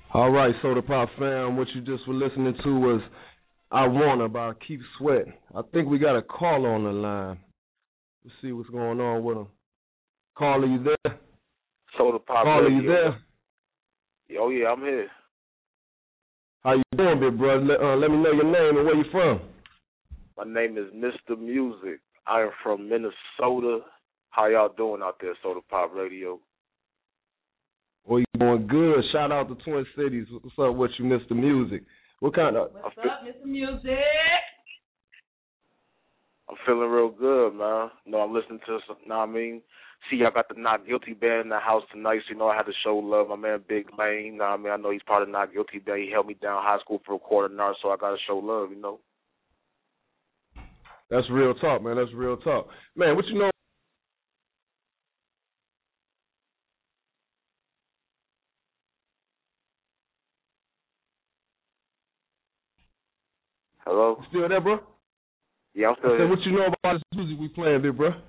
All right, Soda Pop fam, what you just were listening to was I Wanna by Keith Sweat. I think we got a caller on the line. Let's see what's going on with him. Caller, you there? Soda Pop Caller, Radio. you there? Oh, yeah, I'm here. How you doing, big brother? Let me know your name and where you from. My name is Mr. Music. I am from Minnesota. How y'all doing out there, Soda Pop Radio? Well, you doing good. Shout out to Twin Cities. What's up with you, Mr. Music? What kind of... What's up, Mr. Music? I'm feeling real good, man. You know, I'm listening to some, you know what I mean? See, I got the Not Guilty band in the house tonight, so you know I had to show love. My man Big Lane, you know what I mean? I know he's part of the Not Guilty band. He held me down high school for a quarter hour, so I got to show love, you know? That's real talk, man. That's real talk. Man, what you know? Hello? You still there, bro? Yeah, I'm still here. What you know about this music we playing, big bro?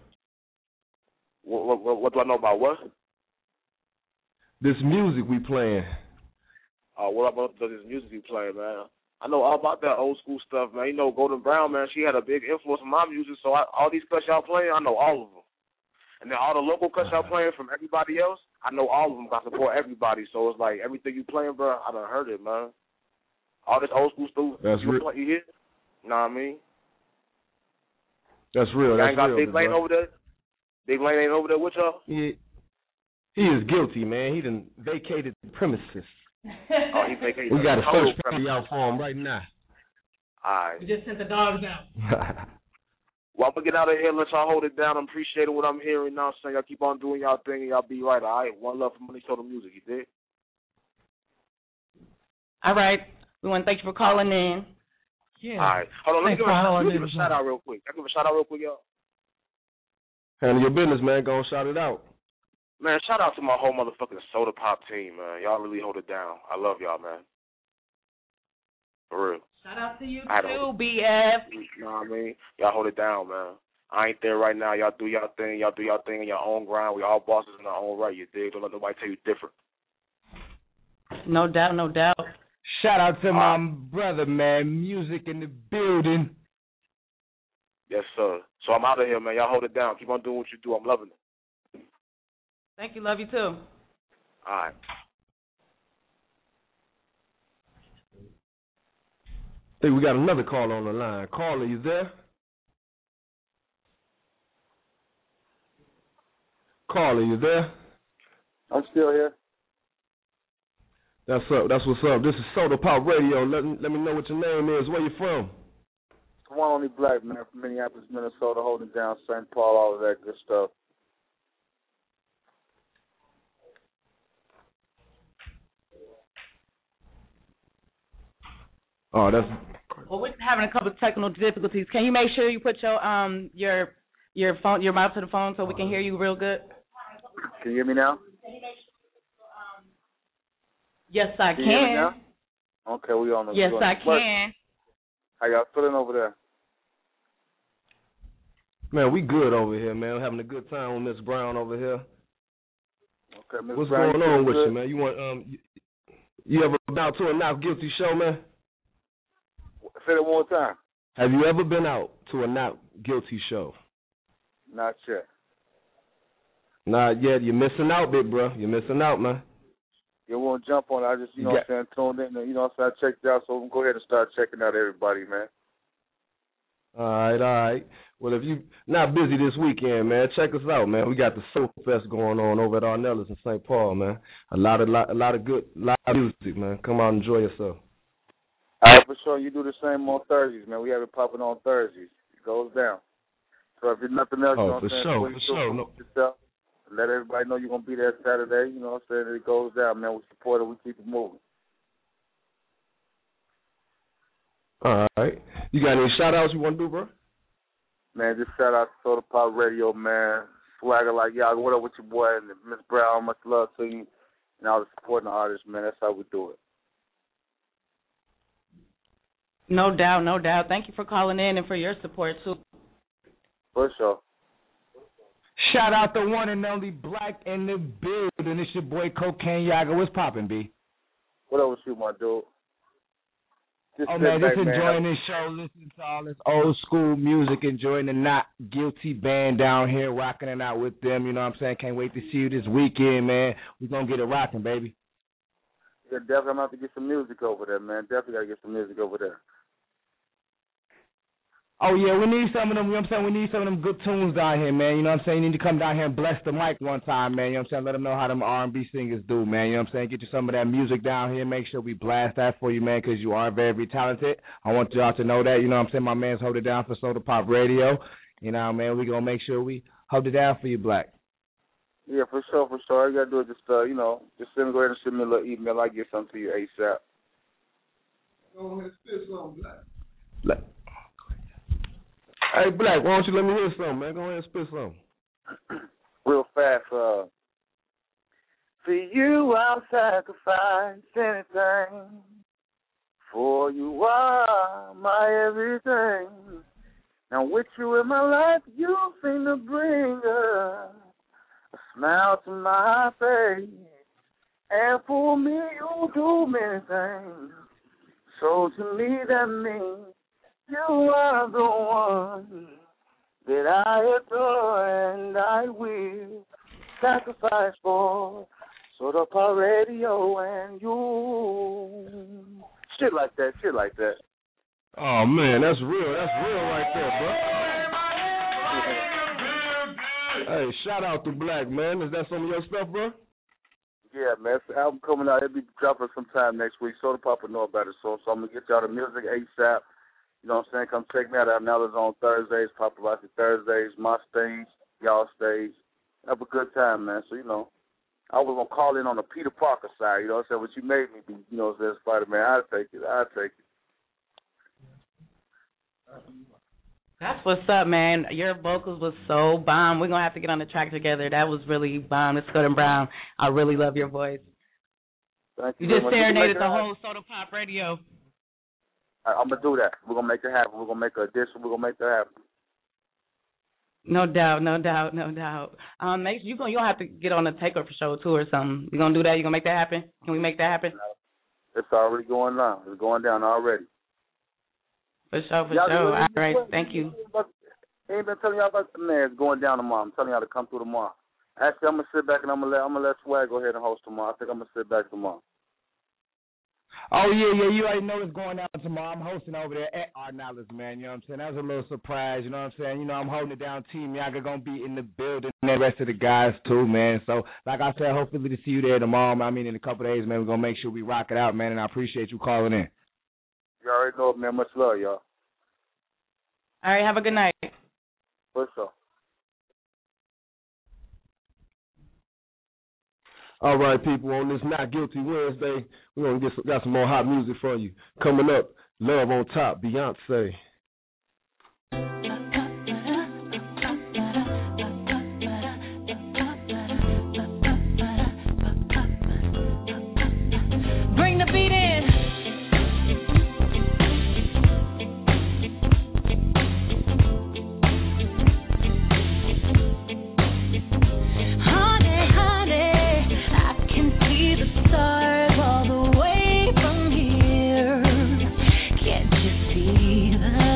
What do I know about what? This music we playing. What about this music we playing, man? I know all about that old school stuff, man. You know, Golden Brown, man, she had a big influence on my music, so all these cuts y'all playing, I know all of them. And then all the local cuts y'all playing from everybody else, I know all of them. I support everybody, so it's like everything you playing, bro, I done heard it, man. All this old school stuff, that's real. You hear? You know what I mean? That's real. That's ain't got real, Big Lane over there? Big Lane ain't over there with y'all? He is guilty, man. He done vacated the premises. Oh, he vacated. We got a search party out for him right now. All right. We just sent the dogs out. Well, I'm going to get out of here. Let y'all hold it down. I'm appreciating what I'm hearing now. Saying y'all keep on doing y'all thing and y'all be right, all right? One love for Minnesota music, you dig? All right. We want to thank you for calling in. Yeah. All right. Hold on. Let me give a shout out real quick. Can I give a shout out real quick, y'all? Handle your business, man. Go and shout it out. Man, shout out to my whole motherfucking Soda Pop team, man. Y'all really hold it down. I love y'all, man. For real. Shout out to you too, BF. You know what I mean? Y'all hold it down, man. I ain't there right now. Y'all do y'all thing. Y'all do y'all thing in your own ground. We all bosses in our own right, you dig? Don't let nobody tell you different. No doubt, no doubt. Shout out to my brother, man. Music in the building. Yes, sir. So I'm out of here, man. Y'all hold it down. Keep on doing what you do. I'm loving it. Thank you. Love you too. All right. I think we got another caller on the line. Caller, you there? Caller, you there? I'm still here. That's up. That's what's up. This is Soda Pop Radio. Let me know what your name is. Where you from? One only black man from Minneapolis, Minnesota, holding down St. Paul, all of that good stuff. Oh, that's. Well, we're having a couple of technical difficulties. Can you make sure you put your phone, your mouth to the phone, so we can hear you real good? Can you hear me now? Yes, I Can you hear me can. now? Okay, we on the. Yes, I can. How y'all feeling over there? Man, we good over here, man. We're having a good time with Miss Brown over here. Okay, Ms. What's Brown, going on with good? you, man? You want you ever been out to a Not Guilty show, man? Say that one more time. Have you ever been out to a Not Guilty show? Not yet. Not yet. You're missing out, big bro. You're missing out, man. You won't jump on it. I just, you know what I'm saying, tuned in and, you know what I'm saying, I checked out, so we can go ahead and start checking out everybody, man. All right. Well, if you not busy this weekend, man, check us out, man. We got the Soul Fest going on over at Arnellis in St. Paul, man. A lot of good live music, man. Come out and enjoy yourself. All right, for sure. You do the same on Thursdays, man. We have it popping on Thursdays. It goes down. So if there's nothing else, you know what I'm saying, for sure. No. Yourself, let everybody know you're going to be there Saturday. You know what I'm saying? It goes down, man. We support it. We keep it moving. All right. You got any shout-outs you want to do, bro? Man, just shout out to Soda Pop Radio, man. Swagger like y'all. What up with your boy and Miss Brown? Much love to you and all the supporting artists, man. That's how we do it. No doubt, no doubt. Thank you for calling in and for your support, too. For sure. Shout out the one and only black in the building. It's your boy Cocaine Yaga. What's poppin', B? What up with you, my dude? Oh, man, just enjoying this show, listening to all this old school music, enjoying the Not Guilty band down here, rocking it out with them. You know what I'm saying? Can't wait to see you this weekend, man. We're going to get it rocking, baby. Yeah, definitely. I'm going to have to get some music over there, man. Definitely got to get some music over there. Oh, yeah, we need some of them, you know what I'm saying? We need some of them good tunes down here, man. You know what I'm saying? You need to come down here and bless the mic one time, man. You know what I'm saying? Let them know how them R&B singers do, man. You know what I'm saying? Get you some of that music down here. Make sure we blast that for you, man, because you are very, very talented. I want y'all to know that. You know what I'm saying? My man's hold it down for Soda Pop Radio. You know, man, we going to make sure we hold it down for you, Black. Yeah, for sure, for sure. All you got to do is just, go ahead and send me a little email. I'll get something to you ASAP. Go ahead and spit something, Black. Hey, Black, why don't you let me hear something, man? Go ahead and spit something. Real fast. For you, I'll sacrifice anything. For you are my everything. Now with you in my life, you seem to bring a smile to my face. And for me, you do many things. So to me, that means you are the one that I adore, and I will sacrifice for Soda Pop Radio and you. Shit like that. Oh, man, that's real right there, bro. Hey, shout out to Black, man. Is that some of your stuff, bro? Yeah, man. It's an album coming out. It'll be dropping sometime next week. Soda Pop will know about it, so I'm going to get y'all the music ASAP. You know what I'm saying? Come check me out. Now on Thursdays, Paparazzi Thursdays, my stage, y'all stage. Have a good time, man. So, I was going to call in on the Peter Parker side, you know what I'm saying? What you made me be, you know what I'm saying, Spider-Man. I'll take it. That's what's up, man. Your vocals was so bomb. We're going to have to get on the track together. That was really bomb. It's Soda Brown. I really love your voice. Thank you. You just serenaded the whole Soda Pop Radio. I'm going to do that. We're going to make it happen. We're going to make an addition. We're going to make that happen. No doubt. You don't have to get on the Takeover show, too, or something. You going to do that? You going to make that happen? Can we make that happen? It's already going down. It's going down already. For sure. All right, thank you. I ain't been telling y'all about the man. It's going down tomorrow. I'm telling y'all to come through tomorrow. Actually, I'm going to sit back and I'm going to let Swag go ahead and host tomorrow. I think I'm going to sit back tomorrow. Oh, yeah, you already know it's going down tomorrow. I'm hosting over there at Arnallis, man, you know what I'm saying? That was a little surprise, you know what I'm saying? I'm holding it down. Team Yaga going to be in the building, and the rest of the guys, too, man. So, like I said, hopefully to see you there tomorrow. In a couple of days, man, we're going to make sure we rock it out, man, and I appreciate you calling in. You already know it, man. Much love, y'all. All right, have a good night. What's up? All right, people, on this Not Guilty Wednesday, we're going to got some more hot music for you. Coming up, Love on Top, Beyonce. Bring the beat in. Stars all the way from here. Can't you see that?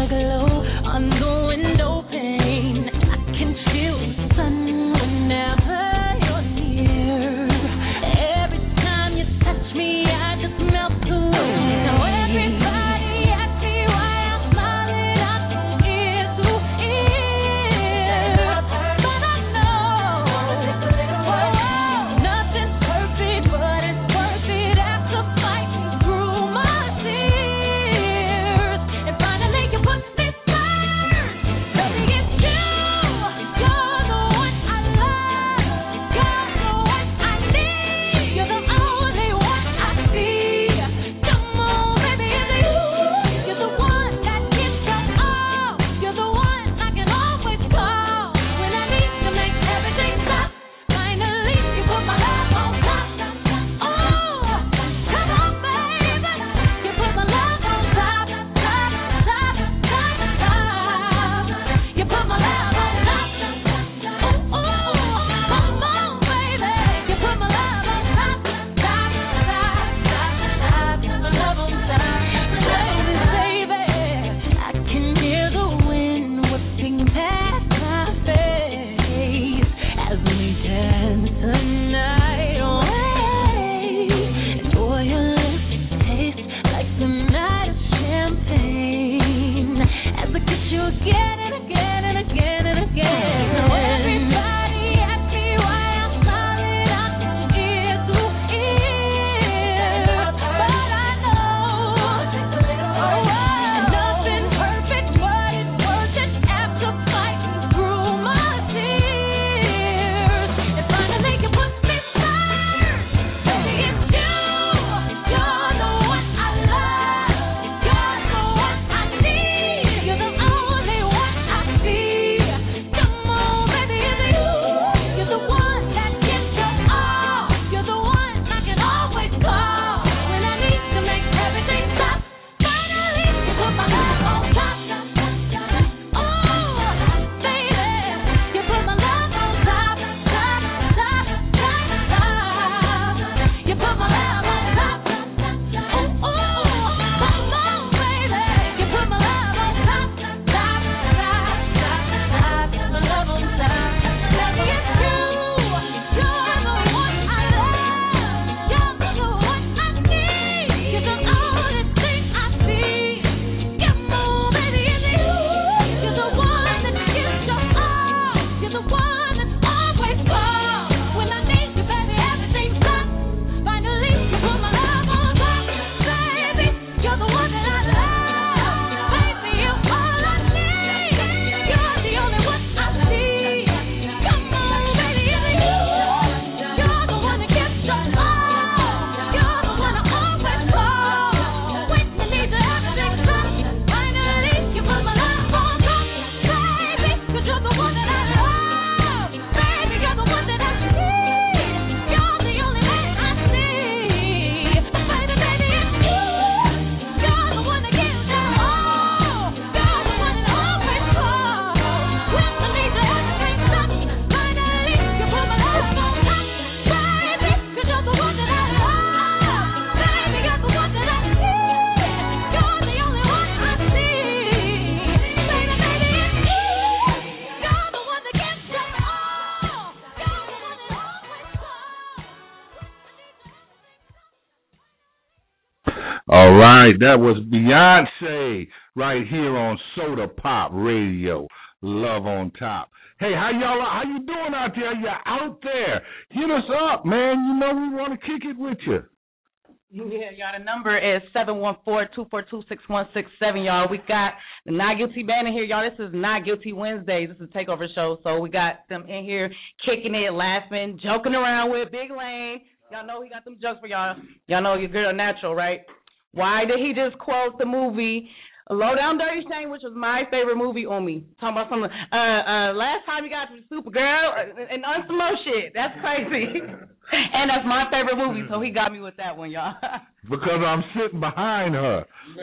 All right, that was Beyonce right here on Soda Pop Radio. Love on top. Hey, how you doing out there? You're out there. Hit us up, man. You know we want to kick it with you. Yeah, y'all, the number is 714-242-6167, y'all. We got the Not Guilty Band in here, y'all. This is Not Guilty Wednesdays. This is a takeover show, so we got them in here kicking it, laughing, joking around with Big Lane. Y'all know he got them jokes for y'all. Y'all know your girl Natural, right? Why did he just quote the movie Low Down Dirty Shame, which was my favorite movie on me? Talking about something. Last time you got to Supergirl and on some more shit. That's crazy. And that's my favorite movie, so he got me with that one, y'all. Because I'm sitting behind her.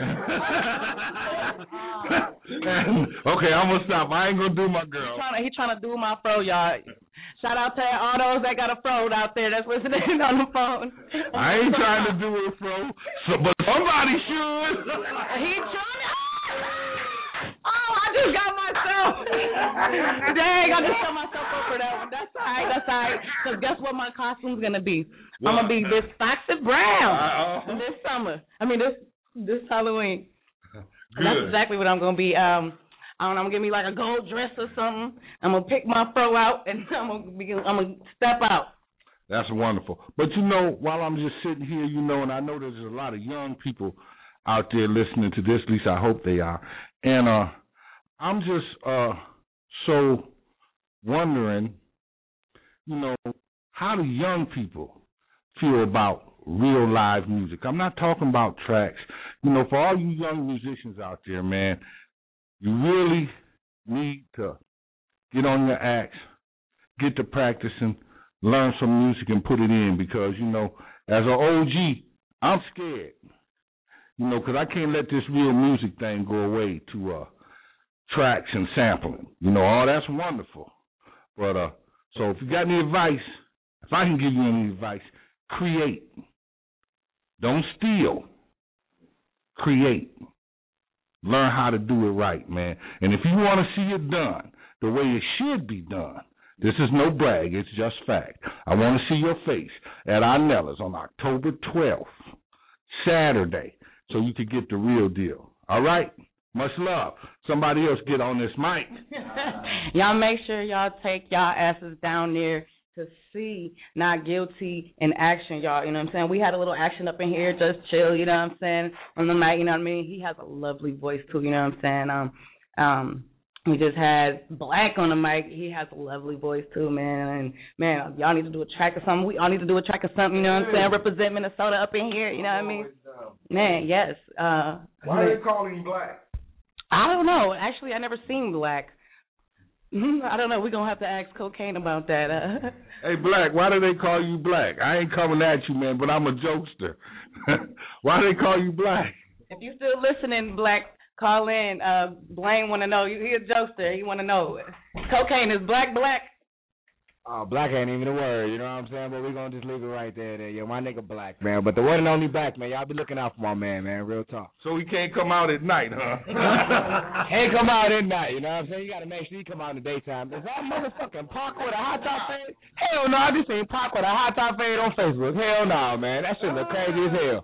Okay, I'm gonna stop. I ain't gonna do my girl. He trying to do my fro, y'all. Shout out to all those that got a fro out there that's listening on the phone. I ain't trying to do a fro, but somebody should. He trying to. Oh, I just got myself. Dang, I just got myself up for that one. That's all right. Because guess what my costume's going to be? What? I'm going to be this Foxy Brown this summer. I mean, this Halloween. That's exactly what I'm going to be. I'm going to give me like a gold dress or something. I'm going to pick my fro out, and I'm going to step out. That's wonderful. But, you know, while I'm just sitting here, you know, and I know there's a lot of young people out there listening to this, at least I hope they are. And I'm just so wondering, you know, how do young people feel about real live music? I'm not talking about tracks. You know, for all you young musicians out there, man, you really need to get on your axe, get to practicing, learn some music and put it in because, you know, as an OG, I'm scared. You know, because I can't let this real music thing go away to tracks and sampling. You know, all that's wonderful. But so if you got any advice, if I can give you any advice, create. Don't steal. Create. Learn how to do it right, man. And if you want to see it done the way it should be done, this is no brag, it's just fact. I want to see your face at Arnella's on October 12th, Saturday. So you could get the real deal. All right? Much love. Somebody else get on this mic. Y'all make sure y'all take y'all asses down there to see Not Guilty in action, y'all. You know what I'm saying? We had a little action up in here, just chill, you know what I'm saying, on the mic, you know what I mean? He has a lovely voice, too, you know what I'm saying? We just had Black on the mic. He has a lovely voice, too, man. And, man, y'all need to do a track or something. We all need to do a track or something, you know what I'm saying? Represent Minnesota up in here, you know what I mean? Man, yes. Why are they calling you Black? I don't know. Actually, I never seen Black. I don't know. We're going to have to ask Cocaine about that. Hey, Black, why do they call you Black? I ain't coming at you, man, but I'm a jokester. Why do they call you Black? If you still listening, Black, call in. Blaine want to know. He a jokester. He want to know. Cocaine is Black? Black ain't even a word, you know what I'm saying? But we're going to just leave it right there. Yo, my nigga Black, man. But the one and only Black, man. Y'all be looking out for my man, real talk. So he can't come out at night, huh? Can't come out at night, you know what I'm saying? You got to make sure he come out in the daytime. Is that motherfucking Pac with a hot top fade? Hell no, I just seen Pac with a hot top fade on Facebook. Hell no, man. That shit look crazy as hell.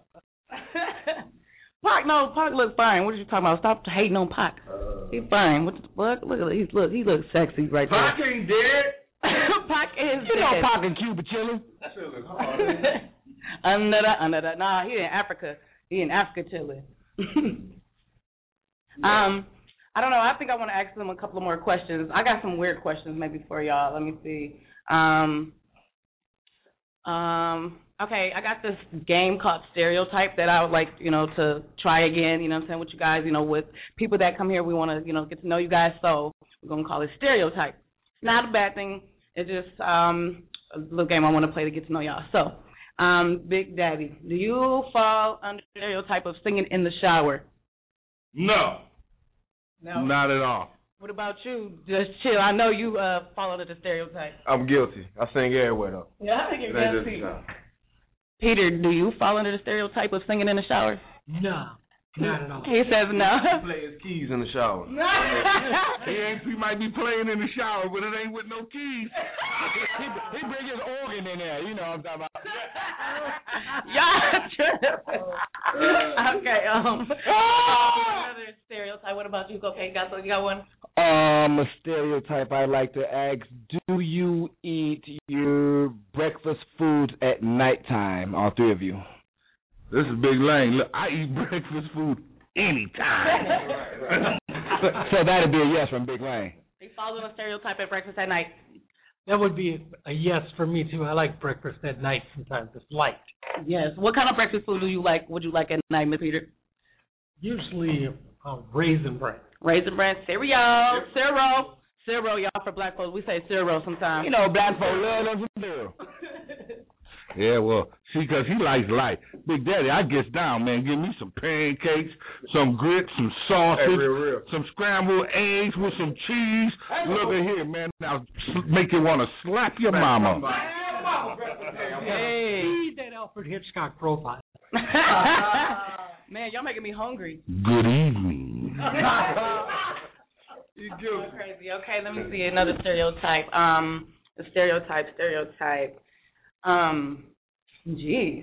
Pac looks fine. What are you talking about? Stop hating on Pac. He's fine. What the fuck? Look at he looks sexy right there. Pac ain't dead. Pac is you dead. know Pac in Cuba chilling. That shit look hard. Under that. Nah, he in Africa. He in Africa chilling. I don't know. I think I want to ask them a couple of more questions. I got some weird questions maybe for y'all. Let me see. Okay, I got this game called Stereotype that I would like, to try again, you know what I'm saying, with you guys, with people that come here. We want to, get to know you guys, so we're going to call it Stereotype. It's not a bad thing. It's just a little game I want to play to get to know y'all. So, Big Daddy, do you fall under the stereotype of singing in the shower? No. Not at all. What about you? Just chill. I know you fall under the stereotype. I'm guilty. I sing everywhere, though. Yeah, I think you're guilty. Peter, do you fall under the stereotype of singing in the shower? No, not at all. He says no. He play his keys in the shower. He might be playing in the shower, but it ain't with no keys. he bring his organ in there. You know what I'm talking about. Y'all tripping. Okay. Another stereotype. What about you? Okay, you got one? A stereotype I like to ask: do you eat your breakfast foods at nighttime? All three of you. This is Big Lane. Look, I eat breakfast food anytime. So that'd be a yes from Big Lane. They follow a stereotype at breakfast at night. That would be a yes for me too. I like breakfast at night sometimes. It's light. Yes. What kind of breakfast food do you like? Would you like at night, Miss Peter? Usually raisin bran. Raisin bran, cereal, y'all. For black folks, we say cereal sometimes. You know, black folks love them cereal. Yeah, well, see, because he likes light. Big Daddy, I gets down, man. Give me some pancakes, some grits, some sausage, some scrambled eggs with some cheese. Look at here, man. I'll make you want to slap your mama. Hey. Read that Alfred Hitchcock profile. Man, y'all making me hungry. Good evening. You do. Crazy. Okay, let me see another stereotype. Stereotype. Geez.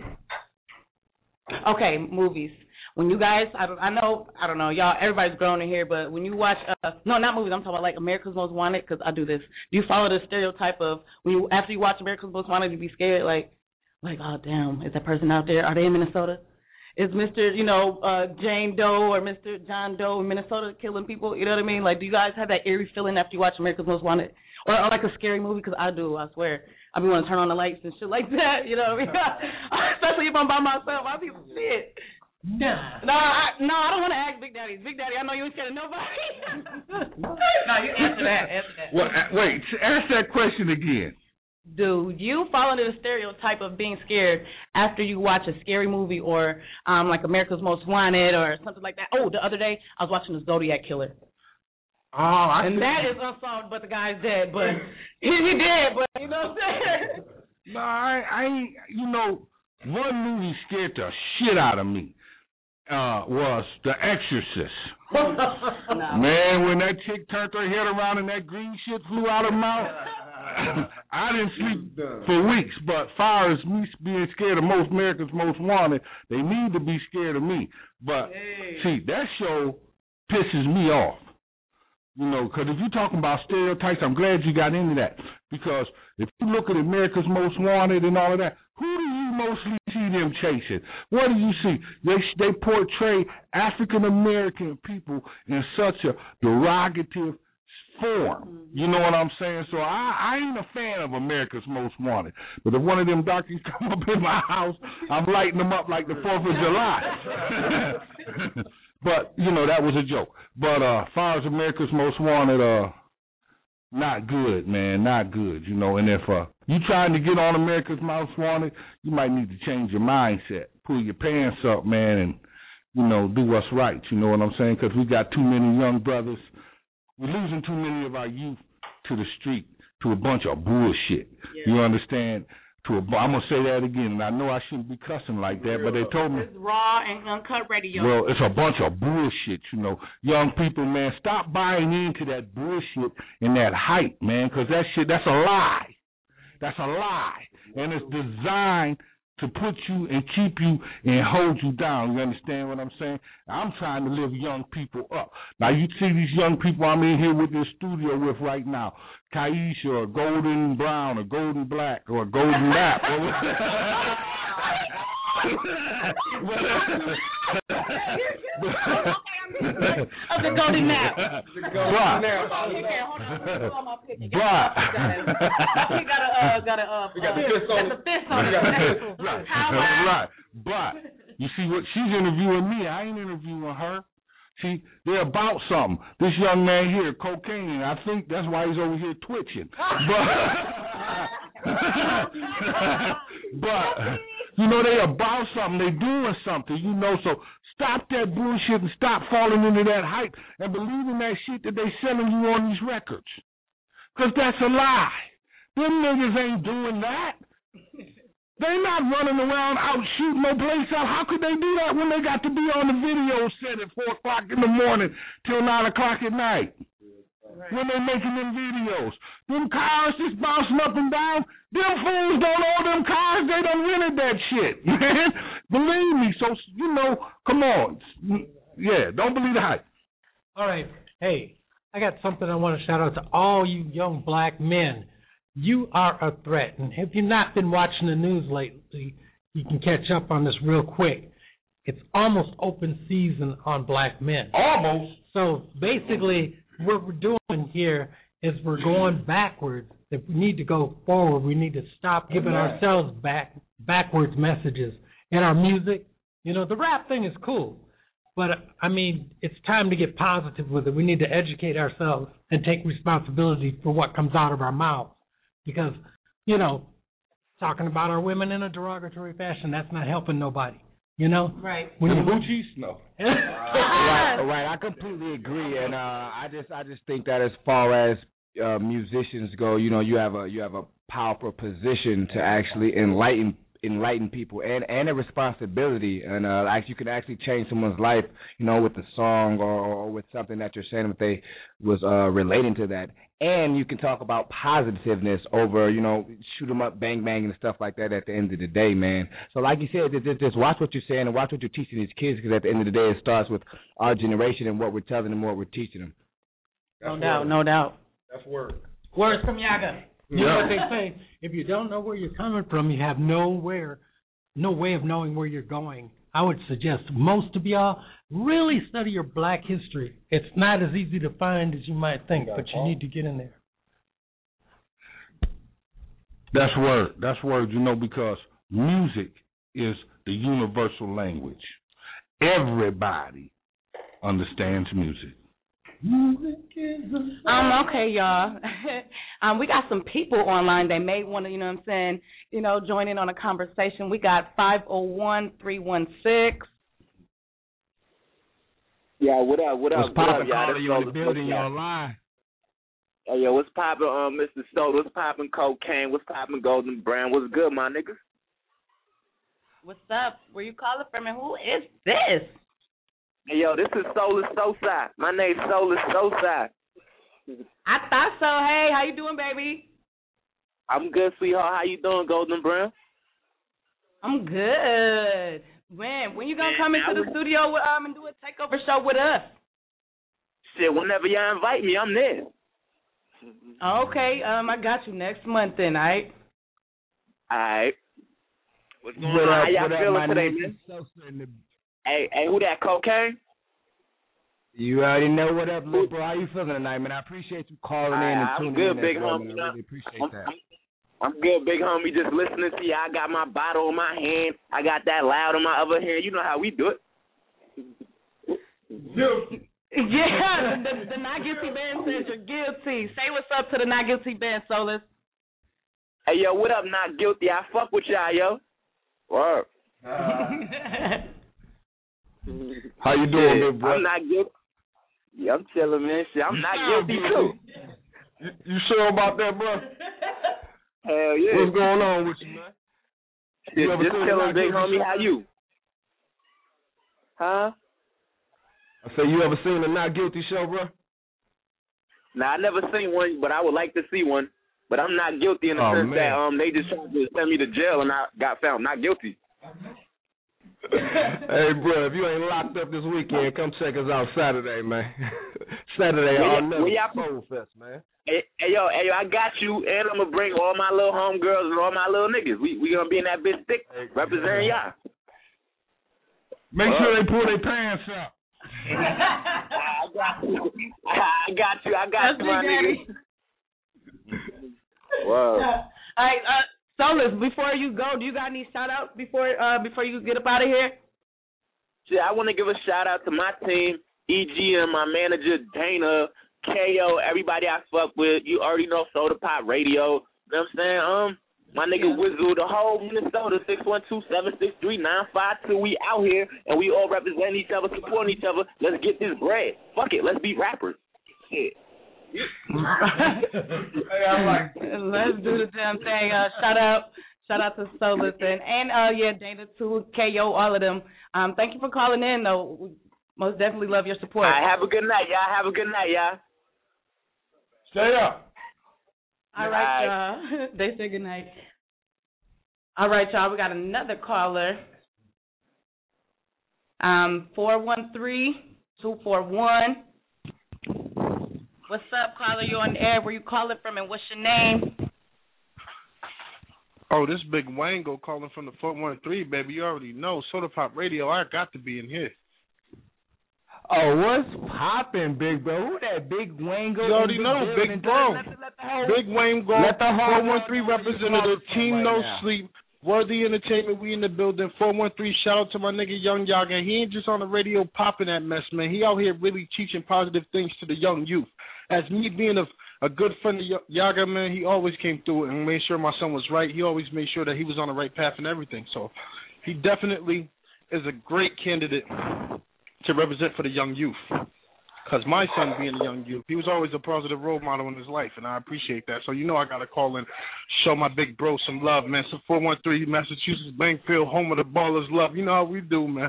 Okay, movies. When you guys, I don't know, y'all, everybody's grown in here, but when you watch, no, not movies, I'm talking about like America's Most Wanted, because I do this. Do you follow the stereotype of after you watch America's Most Wanted, you be scared, like, oh, damn, is that person out there? Are they in Minnesota? Is Mr., Jane Doe or Mr. John Doe in Minnesota killing people? You know what I mean? Like, do you guys have that eerie feeling after you watch America's Most Wanted? Or like a scary movie? Because I do, I swear. I be want to turn on the lights and shit like that, you know what I mean? Especially if I'm by myself. I be shit. Nah. No, I don't want to ask Big Daddy. Big Daddy, I know you ain't scared of nobody. No, you answer that. Well, wait, ask that question again. Do you fall into the stereotype of being scared after you watch a scary movie or like America's Most Wanted or something like that? Oh, the other day I was watching the Zodiac Killer. Oh, and that is unsolved, but the guy's dead. But he dead, but you know what I'm saying? No, I ain't. One movie scared the shit out of me. Was The Exorcist. No. Man, when that chick turned her head around and that green shit flew out of her mouth, I didn't sleep for weeks. But far as me being scared of most America's Most Wanted, they need to be scared of me. But see, that show pisses me off. Because if you're talking about stereotypes, I'm glad you got into that. Because if you look at America's Most Wanted and all of that, who do you mostly see them chasing? What do you see? They portray African American people in such a derogative form. You know what I'm saying? So I ain't a fan of America's Most Wanted. But if one of them darkies come up in my house, I'm lighting them up like the 4th of July. But, that was a joke. But as far as America's Most Wanted, not good, man, not good, And if you trying to get on America's Most Wanted, you might need to change your mindset. Pull your pants up, man, and, do what's right. You know what I'm saying? Because we got too many young brothers. We're losing too many of our youth to the street, to a bunch of bullshit. Yeah. You understand? I'm going to say that again, and I know I shouldn't be cussing like that, but they told me. It's raw and uncut radio. Well, it's a bunch of bullshit, Young people, man, stop buying into that bullshit and that hype, man, because that shit, that's a lie. That's a lie. And it's designed to put you and keep you and hold you down. You understand what I'm saying? I'm trying to lift young people up. Now, you see these young people I'm in here with this studio with right now. Kaisha or Golden Brown or Golden Black or Golden Rap. Of the Golden Nap. He got a fist on it. Right. But you see what she's interviewing me. I ain't interviewing her. See, they're about something. This young man here, cocaine, I think that's why he's over here twitching. But they about something. They doing something, so stop that bullshit and stop falling into that hype and believe in that shit that they selling you on these records. Because that's a lie. Them niggas ain't doing that. They not running around out shooting no place out. How could they do that when they got to be on the video set at 4 o'clock in the morning till 9 o'clock at night? Right. When they making them videos. Them cars just bouncing up and down. Them fools don't own them cars. They done rented that shit, man. Believe me. So, come on. Yeah, don't believe the hype. All right. Hey, I got something I want to shout out to all you young black men. You are a threat. And if you've not been watching the news lately, you can catch up on this real quick. It's almost open season on black men. Almost. So basically, what we're doing here is we're going backwards. If we need to go forward, we need to stop giving ourselves backwards messages in our music. The rap thing is cool, but it's time to get positive with it. We need to educate ourselves and take responsibility for what comes out of our mouths, because talking about our women in a derogatory fashion, that's not helping nobody. Right. When you right. I completely agree, and I just think that as far as musicians go, you have a powerful position to actually enlighten people, and a responsibility, and like you can actually change someone's life, with a song or with something that you're saying that they was relating to that. And you can talk about positiveness over, shoot 'em up, bang, bang, and stuff like that at the end of the day, man. So like you said, just watch what you're saying and watch what you're teaching these kids, because at the end of the day, it starts with our generation and what we're telling them, what we're teaching them. No doubt. That's word. Words from Yaga. You know what they say? If you don't know where you're coming from, you have no way of knowing where you're going. I would suggest most of y'all really study your black history. It's not as easy to find as you might think, but you need to get in there. That's word, because music is the universal language. Everybody understands music. Okay, y'all. We got some people online. They may want to, join in on a conversation. We got 501-316. Yeah, what up? What's poppin', caller? You in the building? You online? Hey, yo, what's poppin', Mr. Soda? What's poppin', Cocaine? What's poppin', Golden Brown? What's good, my niggas? What's up? Where you calling from, and who is this? Hey, yo, this is Solus Sosa. My name's Solus Sosa. I thought so. Hey, how you doing, baby? I'm good, sweetheart. How you doing, Golden Brown? I'm good. When you gonna come into the studio with and do a takeover show with us? Shit, whenever y'all invite me, I'm there. Okay, I got you next month then, all right? All right. What's going on? How y'all feeling today, man? Hey, who that, Cocaine? You already know what up, little bro. How you feeling tonight, man? I appreciate you calling in and tuning in. I'm good, big homie. I really appreciate that. I'm good, big homie. Just listening to you. I got my bottle in my hand. I got that loud in my other hand. You know how we do it. Yeah, the Not Guilty Band says you're guilty. Say what's up to the Not Guilty Band, Solus. Hey, yo, what up, Not Guilty? I fuck with y'all, yo. Word. How you doing, little bro? I'm not guilty. Yeah, I'm chilling, man. Shit, I'm not guilty, too. You sure about that, bro? Hell yeah. What's going on with you, man? Just chilling, big homie. How you? Huh? I say, you ever seen a Not Guilty show, bro? Nah, I never seen one, but I would like to see one. But I'm not guilty in the sense that they just tried to send me to jail and I got found not guilty. Hey, bro, if you ain't locked up this weekend, come check us out Saturday, man. Saturday, Soul Fest, man. Hey, yo, I got you, and I'm going to bring all my little homegirls and all my little niggas. We going to be in that bitch thick representing y'all. Make sure they pull their pants up. I got you, my niggas. Whoa. All right, Solus, before you go, do you got any shout-outs before you get up out of here? Shit, I want to give a shout-out to my team, EGM, my manager, Dana, KO, everybody I fuck with. You already know Soda Pop Radio. You know what I'm saying? My nigga Wizzle, the whole Minnesota, 612-763-952. We out here, and we all represent each other, supporting each other. Let's get this bread. Fuck it. Let's be rappers. Shit. Let's do the damn thing. Shout out to Solus and Dana too, KO, all of them. Thank you for calling in though. We most definitely love your support. All right, have a good night, y'all. Stay up. All right, y'all. They say good night. All right, y'all. We got another caller. 413-241. What's up, caller? You on the air? Where you calling from, and what's your name? Oh, this Big Wango calling from the 413, baby. You already know. Soda Pop Radio, I got to be in here. Oh, what's poppin', big bro? Who that Big Wango? You already know, Big Bro. Big Wango, 413 representative, Team No Sleep, Worthy Entertainment, we in the building. 413, shout out to my nigga Young Yaga. He ain't just on the radio popping that mess, man. He out here really teaching positive things to the young youth. As me being a good friend of Yaga, man, he always came through and made sure my son was right. He always made sure that he was on the right path and everything. So he definitely is a great candidate to represent for the young youth. Because my son being a young youth, he was always a positive role model in his life, and I appreciate that. So you know I got to call in, show my big bro some love, man. So 413 Massachusetts, Bankfield, home of the ballers love. You know how we do, man.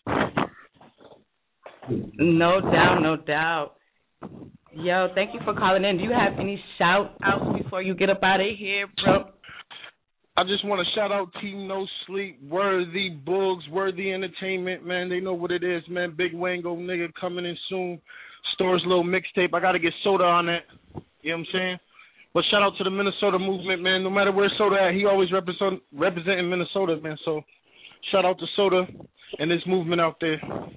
No doubt, no doubt. Yo, thank you for calling in. Do you have any shout-outs before you get up out of here, bro? I just want to shout out Team No Sleep, Worthy, Boogs, Worthy Entertainment, man. They know what it is, man. Big Wango nigga coming in soon. Store's little mixtape. I got to get Soda on that. You know what I'm saying? But shout out to the Minnesota movement, man. No matter where Soda at, he always representing Minnesota, man. So shout out to Soda and this movement out there.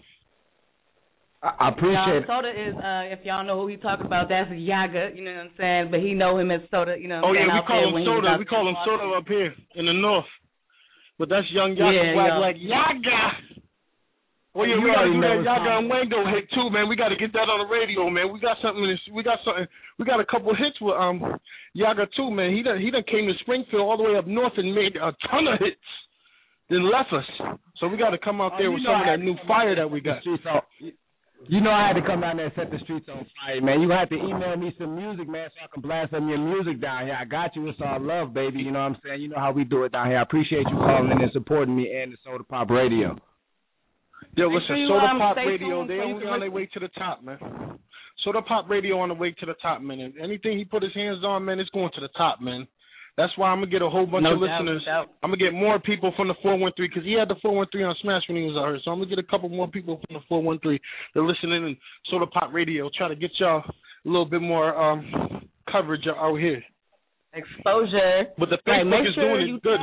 I appreciate it. Soda is, if y'all know who he talk about, that's Yaga, you know what I'm saying? But he know him as Soda, you know what I'm saying? Oh, yeah, we call him Soda. We call him Soda up here in the north. But that's Young Yaga, like Yaga. Well, yeah, we got to do that Yaga and Wango hit, too, man. We got to get that on the radio, man. We got a couple hits with Yaga, too, man. He done came to Springfield all the way up north and made a ton of hits, then left us. So we got to come out there with some of that new fire that we got. You know I had to come down there and set the streets on fire, man. You have to email me some music, man, so I can blast some of your music down here. I got you. It's all love, baby. You know what I'm saying? You know how we do it down here. I appreciate you calling in and supporting me and the Soda Pop Radio. Yo, listen, Soda Pop Radio, they only on their way to the top, man. Soda Pop Radio on the way to the top, man. And anything he put his hands on, man, it's going to the top, man. That's why I'm going to get a whole bunch of listeners. I'm going to get more people from the 413 because he had the 413 on Smash when he was out here. So I'm going to get a couple more people from the 413 that listen in and Soda Pop Radio. Try to get y'all a little bit more coverage out here. Exposure. But the Facebook is doing it good.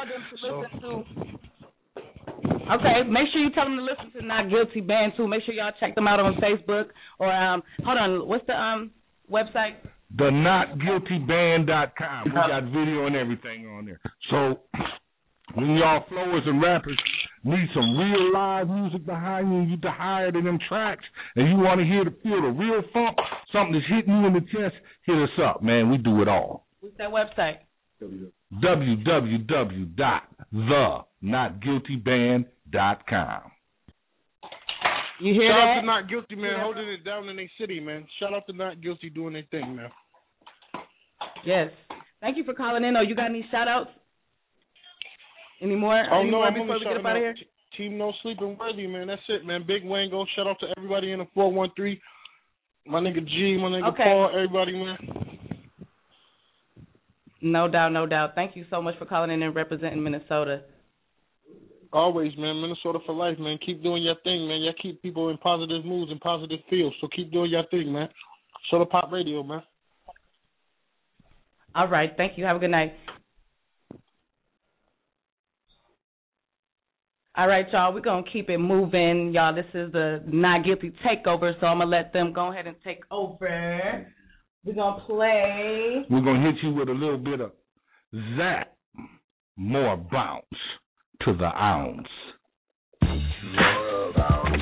Okay, make sure you tell them to listen to Not Guilty Band, too. Make sure y'all check them out on Facebook. Or, hold on, what's the website? The NotGuiltyBand.com. We got video and everything on there. So when y'all flowers and rappers need some real live music behind you, you tired of them tracks, and you want to feel the real funk, something that's hitting you in the chest, hit us up, man. We do it all. What's that website? www.thenotguiltyband.com. You hear Shout that? out to Not Guilty, man, holding it down in their city, man. Shout out to Not Guilty doing their thing, man. Yes. Thank you for calling in. Oh, you got any shout-outs? Any more? Oh, no, I'm before only we get up out of here? Team No Sleep and Worthy, man. That's it, man. Big Wango. Shout out to everybody in the 413. My nigga G, my nigga Paul, everybody, man. No doubt, no doubt. Thank you so much for calling in and representing Minnesota. Always, man. Minnesota for life, man. Keep doing your thing, man. Y'all keep people in positive moods and positive feels. So keep doing your thing, man. Soda Pop Radio, man. All right. Thank you. Have a good night. All right, y'all. We're going to keep it moving. Y'all, this is the Not Guilty Takeover, so I'm going to let them go ahead and take over. We're going to play. We're going to hit you with a little bit of that. More bounce to the ounce. More bounce.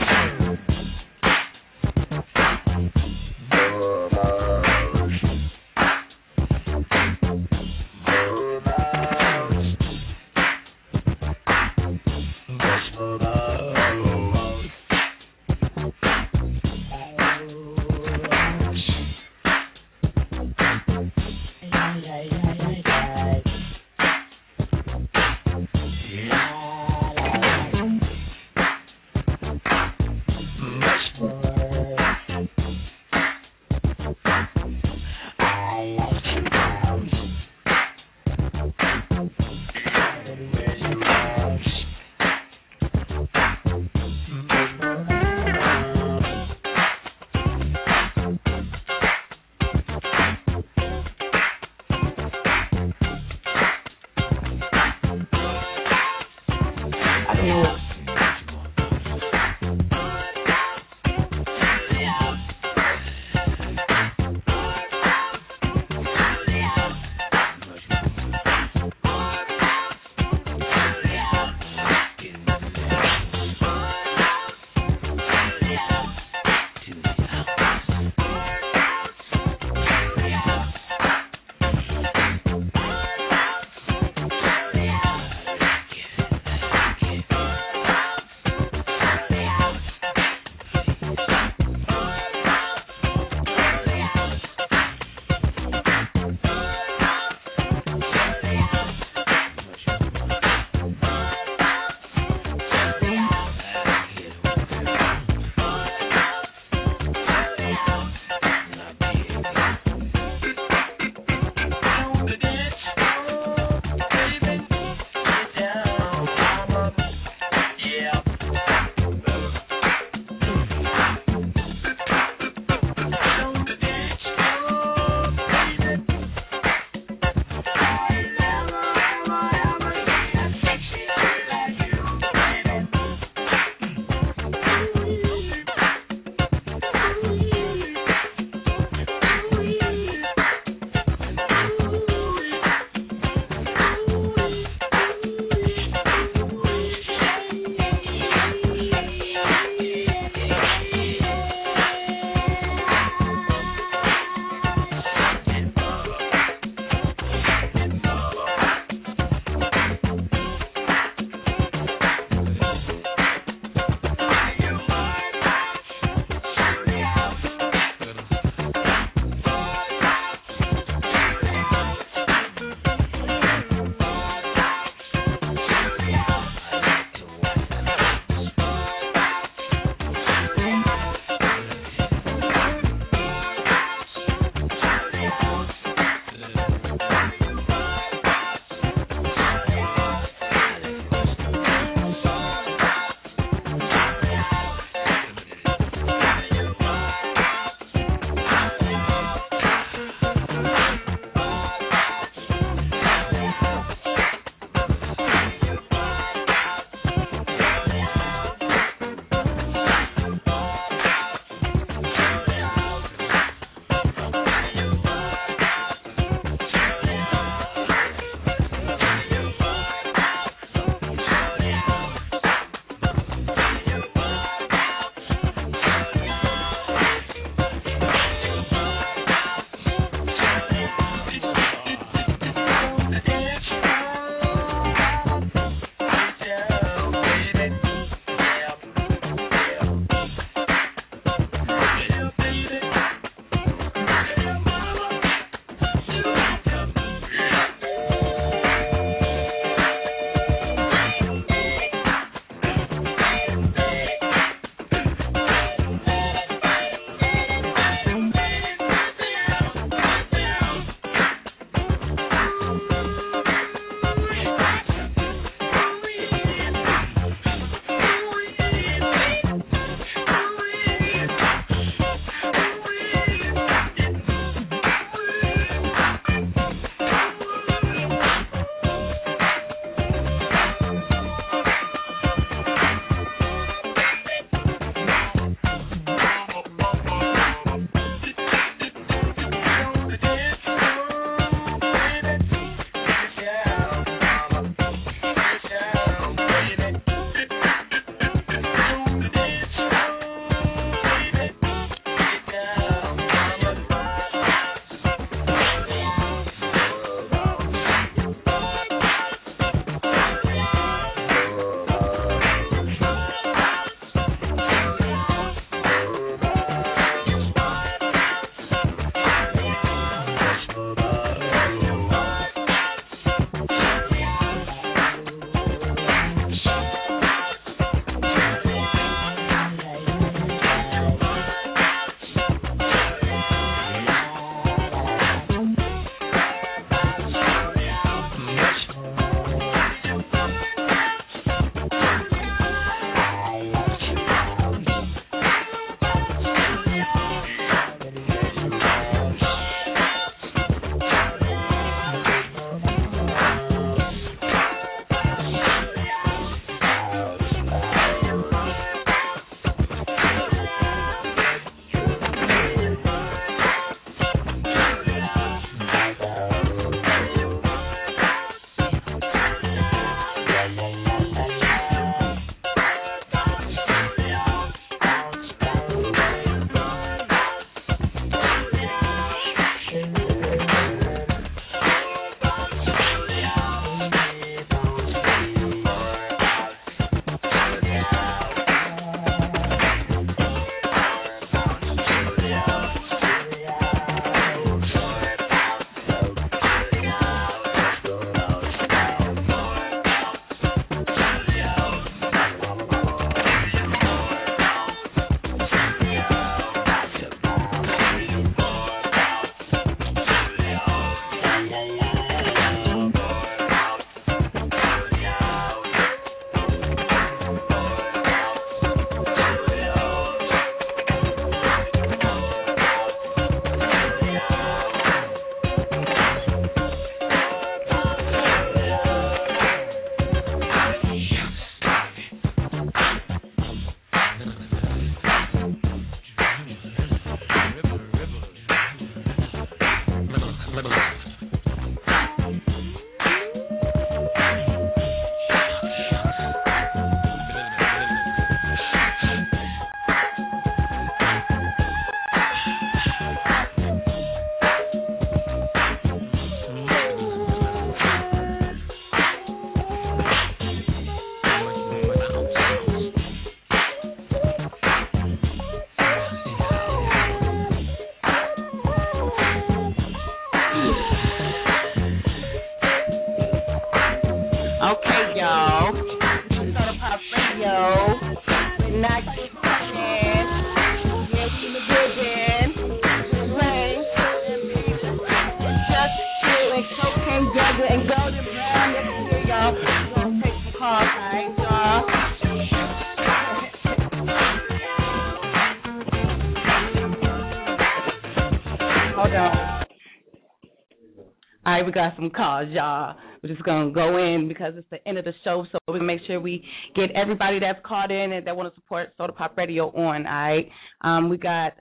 Hold on. All right, we got some calls, y'all. We're just going to go in because it's the end of the show, so we make sure we get everybody that's called in and that want to support Soda Pop Radio on, all right? We got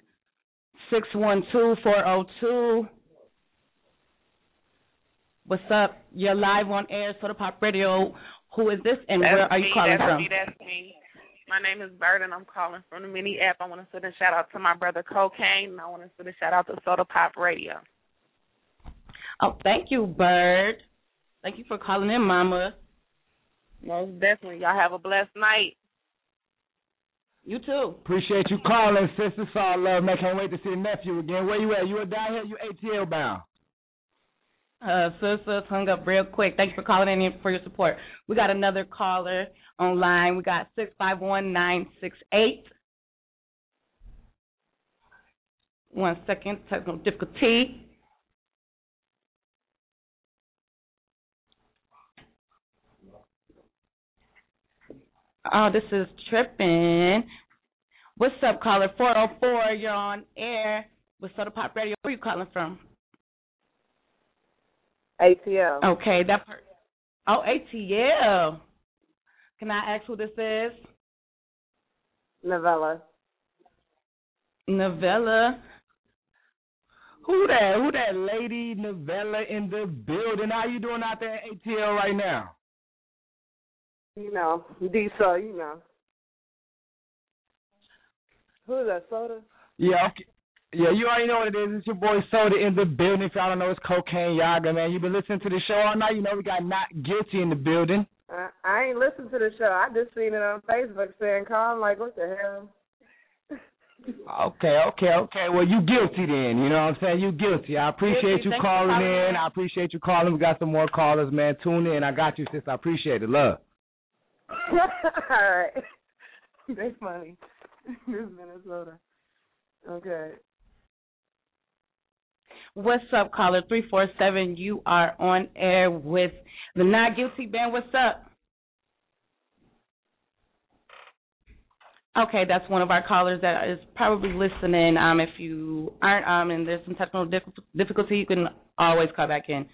612-402. What's up? You're live on air, Soda Pop Radio. Who is this and where are you calling from? That's me. My name is Bird, and I'm calling from the mini app. I want to send a shout out to my brother Cocaine, and I want to send a shout out to Soda Pop Radio. Oh, thank you, Bird. Thank you for calling in, Mama. Most definitely. Y'all have a blessed night. You too. Appreciate you calling, sister. It's all love, man. Can't wait to see your nephew again. Where you at? You down here? You ATL bound? Sister hung up real quick. Thank you for calling in for your support. We got another caller online. We got 651-968. 1 second. Technical difficulty. Oh, this is tripping. What's up, caller? 404, you're on air with Soda Pop Radio. Where are you calling from? ATL. Okay, that part. Oh, ATL. Can I ask who this is? Novella. Novella. Who that lady Novella in the building? How you doing out there at ATL right now? You know, D-So, you know. Who's that, Soda? Yeah, okay. Yeah, you already know what it is. It's your boy Soda in the building. If y'all don't know, it's Cocaine Yaga, man. You been listening to the show all night. You know we got Not Guilty in the building. I ain't listened to the show. I just seen it on Facebook saying call. I'm like, what the hell? Okay. Well, you guilty then. You know what I'm saying? You guilty. I appreciate you calling in. I appreciate you calling. We got some more callers, man. Tune in. I got you, sis. I appreciate it. Love. All right. They funny. This Minnesota. Okay. What's up, caller? 347. You are on air with the Not Guilty Band. What's up? Okay, that's one of our callers that is probably listening. If you aren't, and there's some technical difficulty, you can always call back in.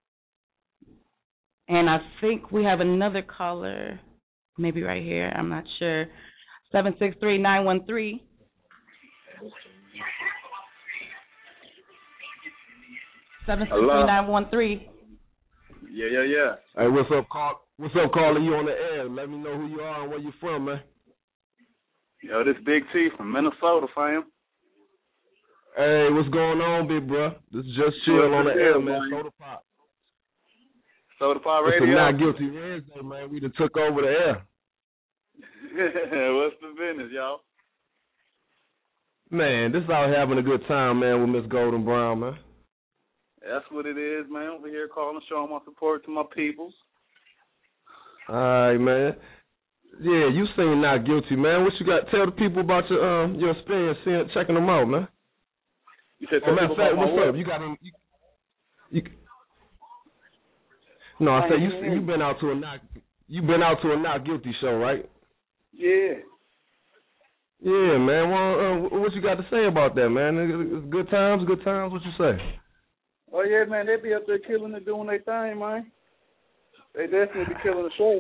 And I think we have another caller, maybe right here. I'm not sure. 763-913. Hello. 763-913. Yeah. Hey, what's up, caller? You on the air? Let me know who you are and where you from, man. Yo, this Big T from Minnesota, fam. Hey, what's going on, big bro? This is just chill on the air, man. Soda Pop. Soda Pop Radio. It's a Not Guilty Wednesday, man. We done took over the air. What's the business, y'all? Man, this is out having a good time, man, with Miss Golden Brown, man. That's what it is, man. Over here calling, showing my support to my peoples. All right, man. Yeah, you seen Not Guilty, man. What you got? Tell the people about your experience checking them out, man. You said matter of fact, what's up? You got any? No, I said you've been out to a Not Guilty show, right? Yeah. Yeah, man. Well, what you got to say about that, man? It's good times. What you say? Oh yeah, man. They be up there killing it, doing their thing, man. They definitely be killing the show.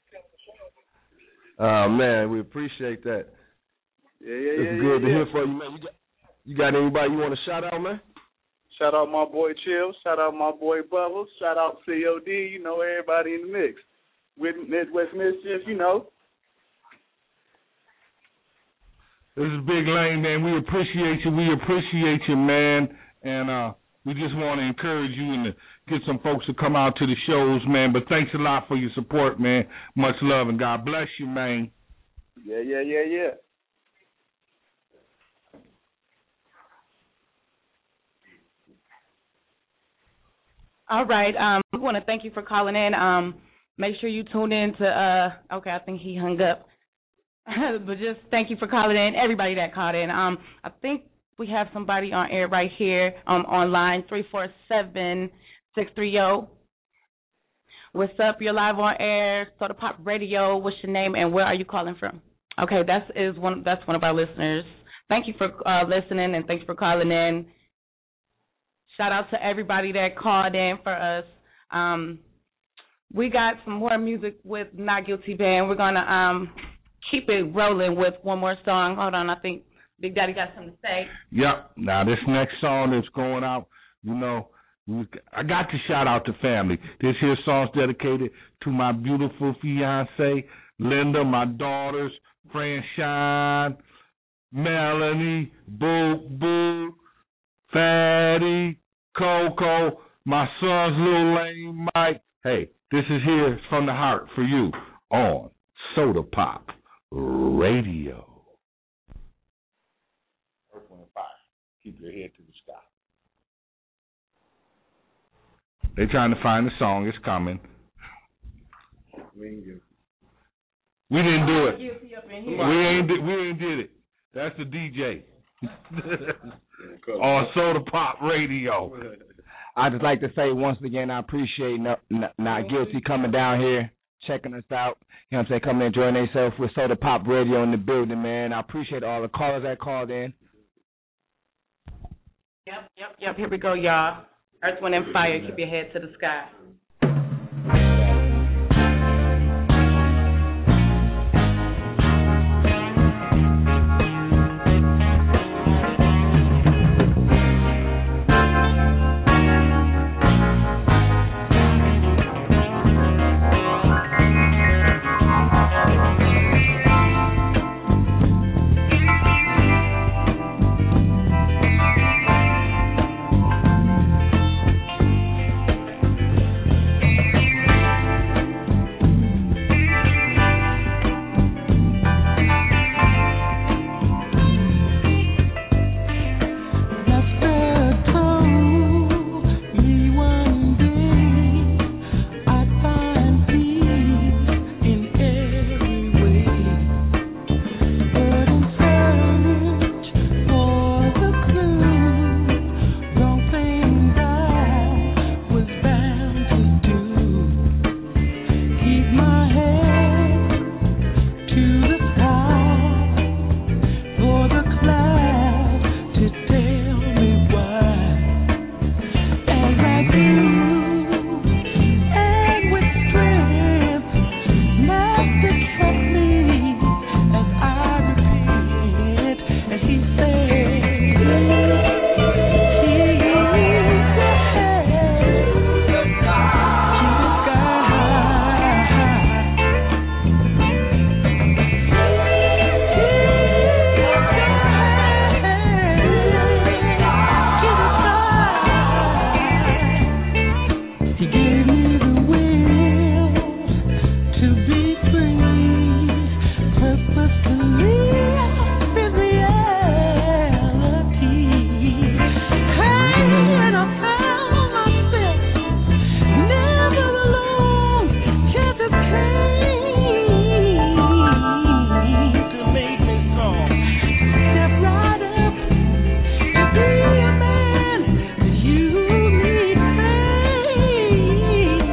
Man, we appreciate that. Yeah. It's good to hear from you, man. You got anybody you want to shout out, man? Shout out my boy Chill. Shout out my boy Bubbles. Shout out COD. You know, everybody in the mix. With Midwest Mischief, you know. This is Big Lane, man. We appreciate you, man. And we just want to encourage you and to get some folks to come out to the shows, man. But thanks a lot for your support, man. Much love, and God bless you, man. Yeah. All right. We want to thank you for calling in. Make sure you tune in to, okay, I think he hung up. But just thank you for calling in, everybody that called in. I think we have somebody on air right here on line 347-630. What's up? You're live on air, Soda Pop Radio. What's your name and where are you calling from? Okay, that's one of our listeners. Thank you for listening and thanks for calling in. Shout out to everybody that called in for us. We got some more music with Not Guilty Band. We're gonna keep it rolling with one more song. Hold on, I think Big Daddy got something to say. Yep. Now this next song that's going out, you know, I got to shout out to family. This here song's dedicated to my beautiful fiance, Linda, my daughters, Franchine, Melanie, Boo, Fatty, Coco, my son's little lame Mike. Hey, this is here from the heart for you on Soda Pop Radio. Earth, Wind, and Fire. Keep your head to the sky. They're trying to find the song. It's coming. We didn't do it. We ain't did it. That's the DJ on Soda Pop Radio. I'd just like to say once again, I appreciate Not Guilty coming down here, checking us out. You know what I'm saying? Coming and enjoying themselves with Soda Pop Radio in the building, man. I appreciate all the callers that called in. Yep. Here we go, y'all. Earth, Wind, and Fire. Keep your head to the sky.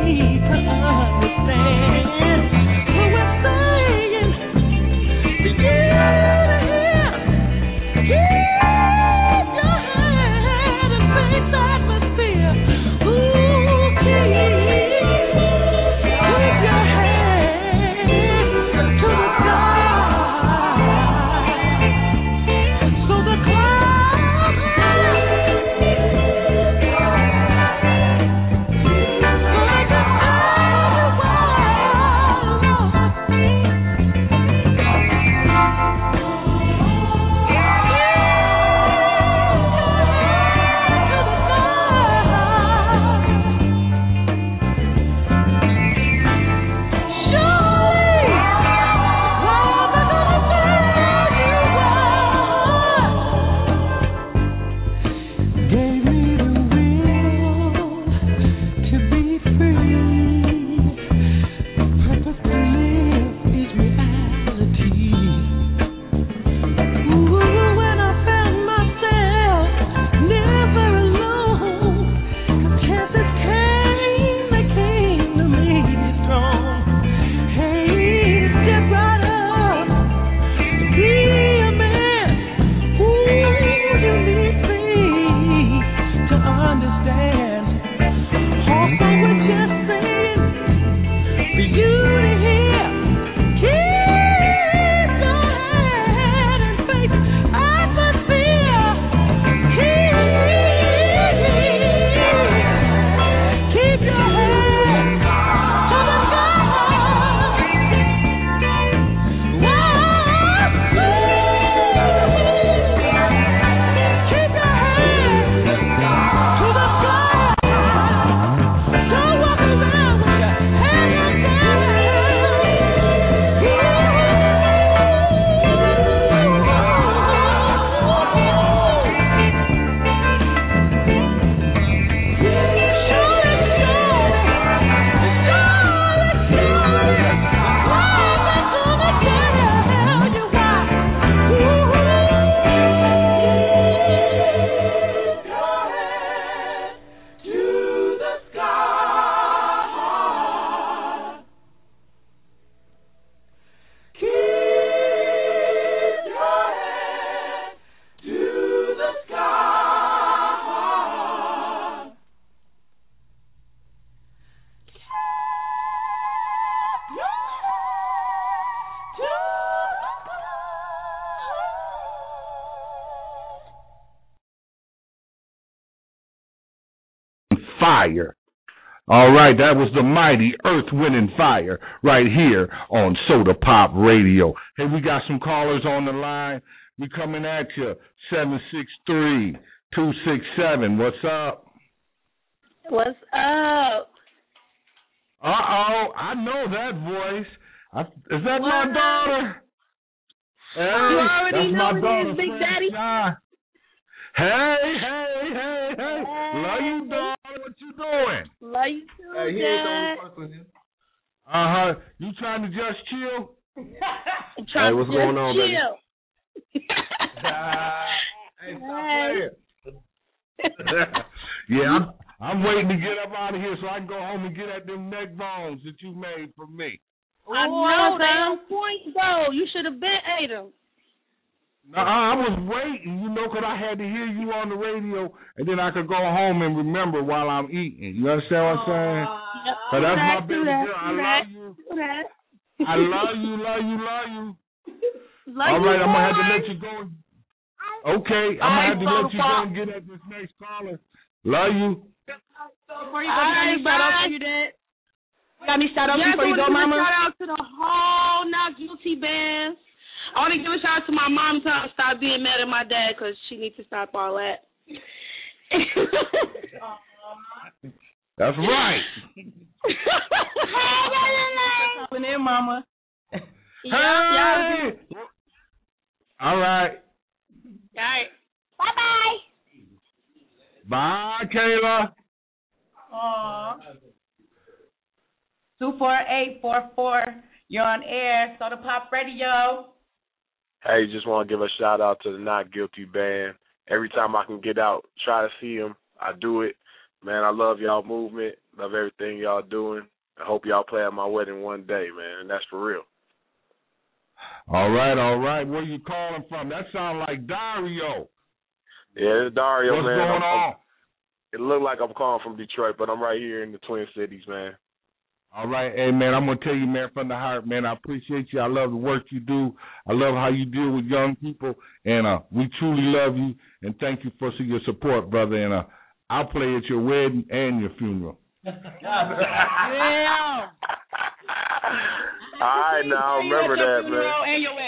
Yeah. Fire. All right, that was the mighty Earth, Wind, and Fire right here on Soda Pop Radio. Hey, we got some callers on the line. We coming at you, 763-267. What's up? What's up? Uh-oh, I know that voice. Is that my daughter? Hey, you already that's know my it daughter, is, Big Daddy. Hey. Love you, daughter. What you doing? Love you too, Hey, he ain't the only person here. Uh-huh. You trying to just chill? I'm trying what's to going on, baby? chill. Hey, stop playing. Yeah, I'm waiting to get up out of here so I can go home and get at them neck bones that you made for me. I know they on point though. You should have been ate them. No, I was waiting, because I had to hear you on the radio, and then I could go home and remember while I'm eating. You understand what I'm saying? So that's my baby girl. I love you. I love you. All right, I'm going to have to let you go. Okay, I'm going to have to let you go and get at this next caller. Love you. Before you go, got any shout out to you, Dad? Got any shout out before you go, Mama? Shout out to the whole Not Guilty bands. I want to give a shout out to my mom to stop being mad at my dad because she needs to stop all that. That's right. Coming in, Mama. Hey! All right. All right. Bye-bye. Bye, Kayla. Aww. 24844. You're on air. Soda Pop Radio. Hey, just want to give a shout out to the Not Guilty band. Every time I can get out, try to see them, I do it. Man, I love y'all movement. Love everything y'all doing. I hope y'all play at my wedding one day, man, and that's for real. All right. Where you calling from? That sounds like Dario. Yeah, it's Dario, What's man. What's going on? It looked like I'm calling from Detroit, but I'm right here in the Twin Cities, man. All right, hey, man, I'm going to tell you, man, from the heart, man, I appreciate you. I love the work you do. I love how you deal with young people, and we truly love you, and thank you for your support, brother, and I'll play at your wedding and your funeral. Yeah. All right, now, remember that, man. And your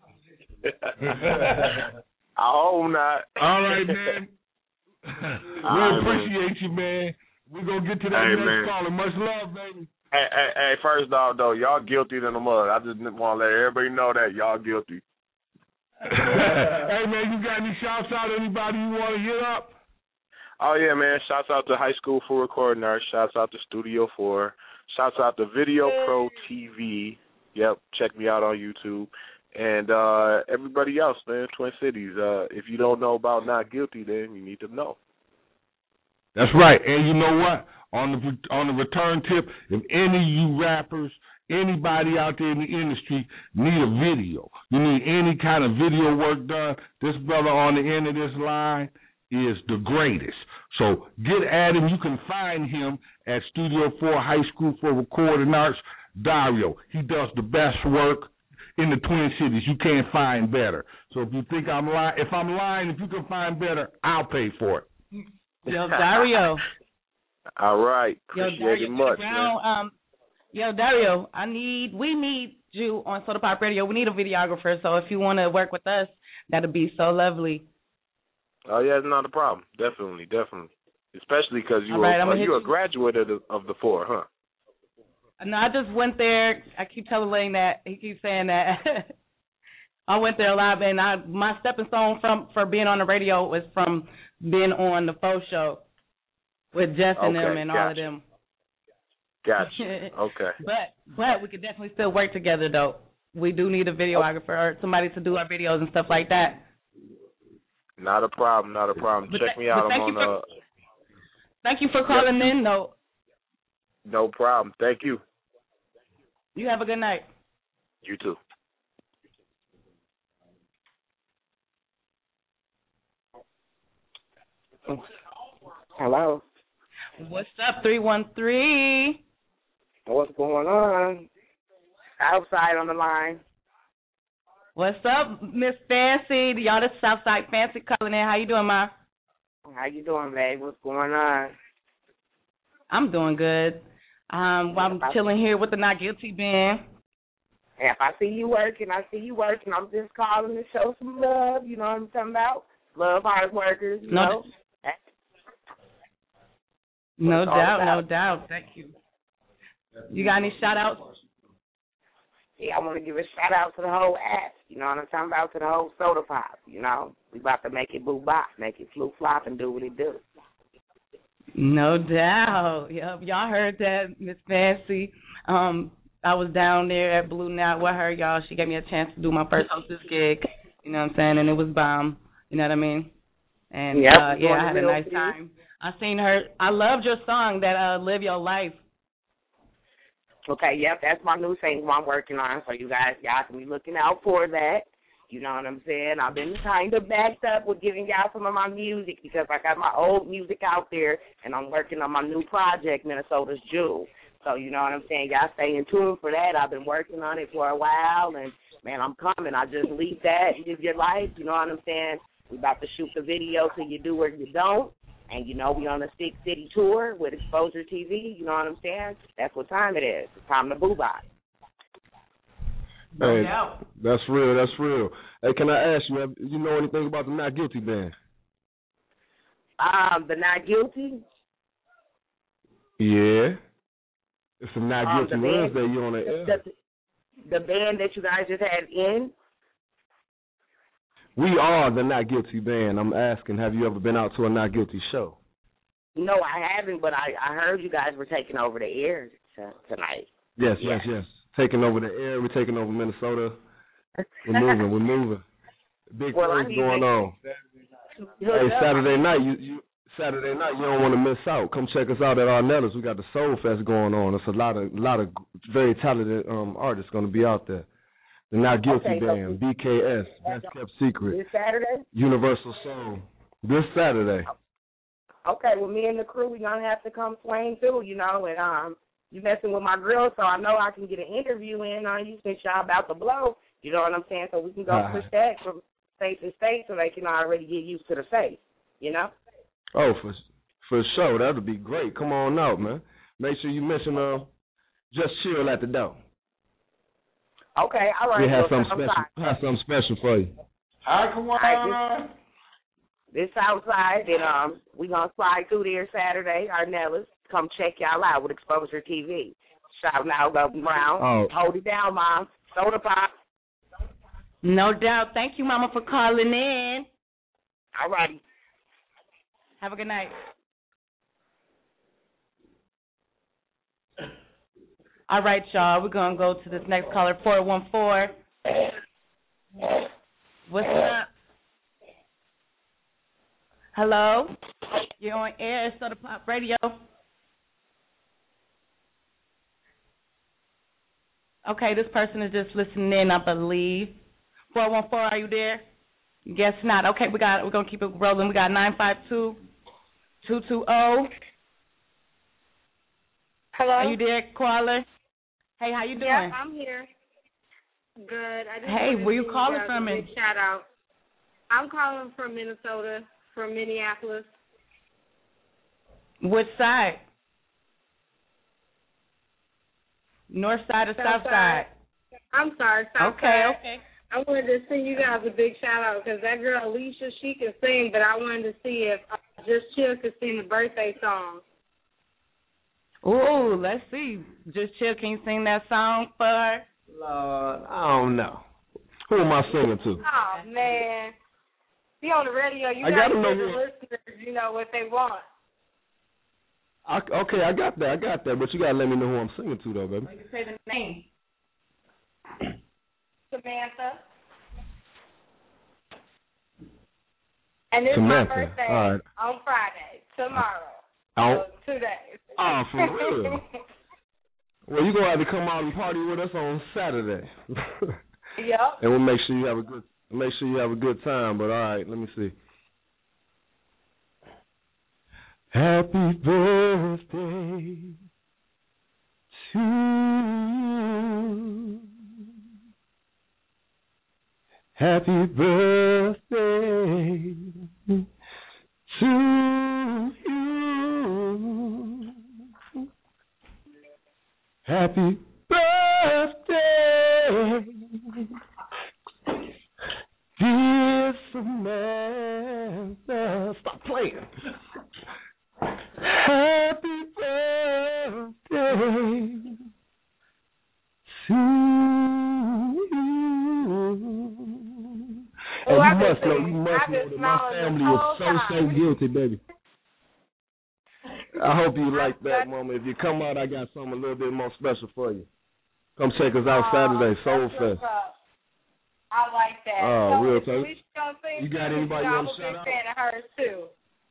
wedding. I hope not. All right, man. We appreciate you, man. We're going to get to that next caller. Much love, baby. Hey, first off, though, y'all guilty than the mud. I just want to let everybody know that y'all guilty. Hey, man, you got any shouts out? Anybody you want to hit up? Oh, yeah, man. Shouts out to High School for Recording Arts. Shouts out to Studio 4. Shouts out to Video Pro TV. Yep, check me out on YouTube. And everybody else, man, Twin Cities. If you don't know about Not Guilty, then you need to know. That's right. And you know what? On the return tip, if any of you rappers, anybody out there in the industry need a video, you need any kind of video work done, this brother on the end of this line is the greatest. So get at him. You can find him at Studio 4 High School for Recording Arts, Dario. He does the best work in the Twin Cities. You can't find better. So if you think I'm lying, if you can find better, I'll pay for it. Yo, Dario. All right. Appreciate it much, man. Yo, Dario, we need you on Soda Pop Radio. We need a videographer, so if you want to work with us, that'd be so lovely. Oh, yeah, it's not a problem. Definitely. Especially because you're a graduate of the 4, huh? No, I just went there. I keep telling Lane that. He keeps saying that. I went there a lot, and my stepping stone for being on the radio was from being on the Faux Show with Jess and them and all of them. Gotcha. Okay. But we could definitely still work together, though. We do need a videographer or somebody to do our videos and stuff like that. Not a problem. Check me out. Thank you for calling in, though. No problem. Thank you. You have a good night. You too. Hello. What's up, 313? What's going on? Outside on the line. What's up, Miss Fancy? Y'all, this Southside Fancy calling in. How you doing, Ma? How you doing, babe? What's going on? I'm doing good. I'm chilling here with the Not Guilty band. If I see you working, I'm just calling to show some love. You know what I'm talking about? Love hard workers. You know? No doubt. Thank you. You got any shout outs? Yeah, I want to give a shout out to the whole app. You know what I'm talking about? To the whole Soda Pop. You know, we about to make it boo bop, make it flu flop, and do what it do. No doubt. Yep, y'all heard that, Miss Fancy. I was down there at Blue Knot with her, y'all. She gave me a chance to do my first hostess gig. You know what I'm saying? And it was bomb. You know what I mean? And I had a nice time. I seen her. I loved your song, that Live Your Life. Okay, yep, that's my new single I'm working on, so y'all can be looking out for that. You know what I'm saying? I've been kind of backed up with giving y'all some of my music because I got my old music out there, and I'm working on my new project, Minnesota's Jewel. So, you know what I'm saying? Y'all stay in tune for that. I've been working on it for a while, and, man, I'm coming. I just leave that, live your life. You know what I'm saying? We about to shoot the video so you do or you don't. And, you know, we on a 6-city tour with Exposure TV. You know what I'm saying? That's what time it is. It's time to boo-bop. Hey, that's real. Hey, can I ask you, you know anything about the Not Guilty band? The Not Guilty? Yeah. It's a Not Guilty Wednesday. You on the air. The band that you guys just had in? We are the Not Guilty band. I'm asking, have you ever been out to a Not Guilty show? No, I haven't, but I heard you guys were taking over the air tonight. Yes. Taking over the air. We're taking over Minnesota. We're moving. Big things going on. Hey, Saturday night, you don't want to miss out. Come check us out at Arnella's. We got the Soul Fest going on. There's a lot of very talented artists going to be out there. The Not Guilty band, BKS, Best Kept Secret. This Saturday? Universal Soul. This Saturday. Okay, well, me and the crew, we're going to have to come swing through, you know, and you messing with my girl, so I know I can get an interview in on you since y'all about to blow. You know what I'm saying? So we can go push that from state to state so they can already get used to the face, you know? Oh, for sure. That would be great. Come on out, man. Make sure you mention Just Chill at the door. Okay, all right. We have something special for you. All right, come on. This outside, and we gonna slide through there Saturday. Arnella's, come check y'all out with Exposure TV. Shouting out Love Brown. Oh. Hold it down, Mom. Soda Pop. No doubt. Thank you, Mama, for calling in. All righty. Have a good night. All right, y'all. We're going to go to this next caller, 414. What's up? Hello? You're on air. It's Soda Pop Radio. Okay, this person is just listening in, I believe. 414, are you there? Guess not. Okay, we're going to keep it rolling. We got 952-220. Hello? Are you there, caller? Hey, how you doing? Yeah, I'm here. Good. Hey, where you calling from? Big shout out. I'm calling from Minnesota, from Minneapolis. Which side? North side or south side? I'm sorry, south side. Okay. I wanted to send you guys a big shout out because that girl Alicia, she can sing, but I wanted to see if Just Chill could sing the birthday song. Ooh, let's see. Just Chill, can you sing that song for her? Lord, I don't know. Who am I singing to? Oh, man. Be on the radio. You I got to gotta know give the listeners, you know, what they want. Okay, I got that. But you got to let me know who I'm singing to, though, baby. You can say the name. Samantha. And it's Samantha. my birthday All right. on Friday, tomorrow. Oh. So 2 days. Oh, for real? Well, you're going to have to come out and party with us on Saturday. Yep. And we'll make sure you have a good time. But all right, let me see. Happy birthday to you. Happy birthday to you. Happy birthday, dear Samantha. Stop playing. Happy birthday to you. And you must know that my family is so guilty, baby. I hope you like that, Mama. If you come out, I got something a little bit more special for you. Come check us out Saturday, Soul Fest. I like that. Oh, real talk. You got anybody you want to shout out? I'm a big fan of hers, too.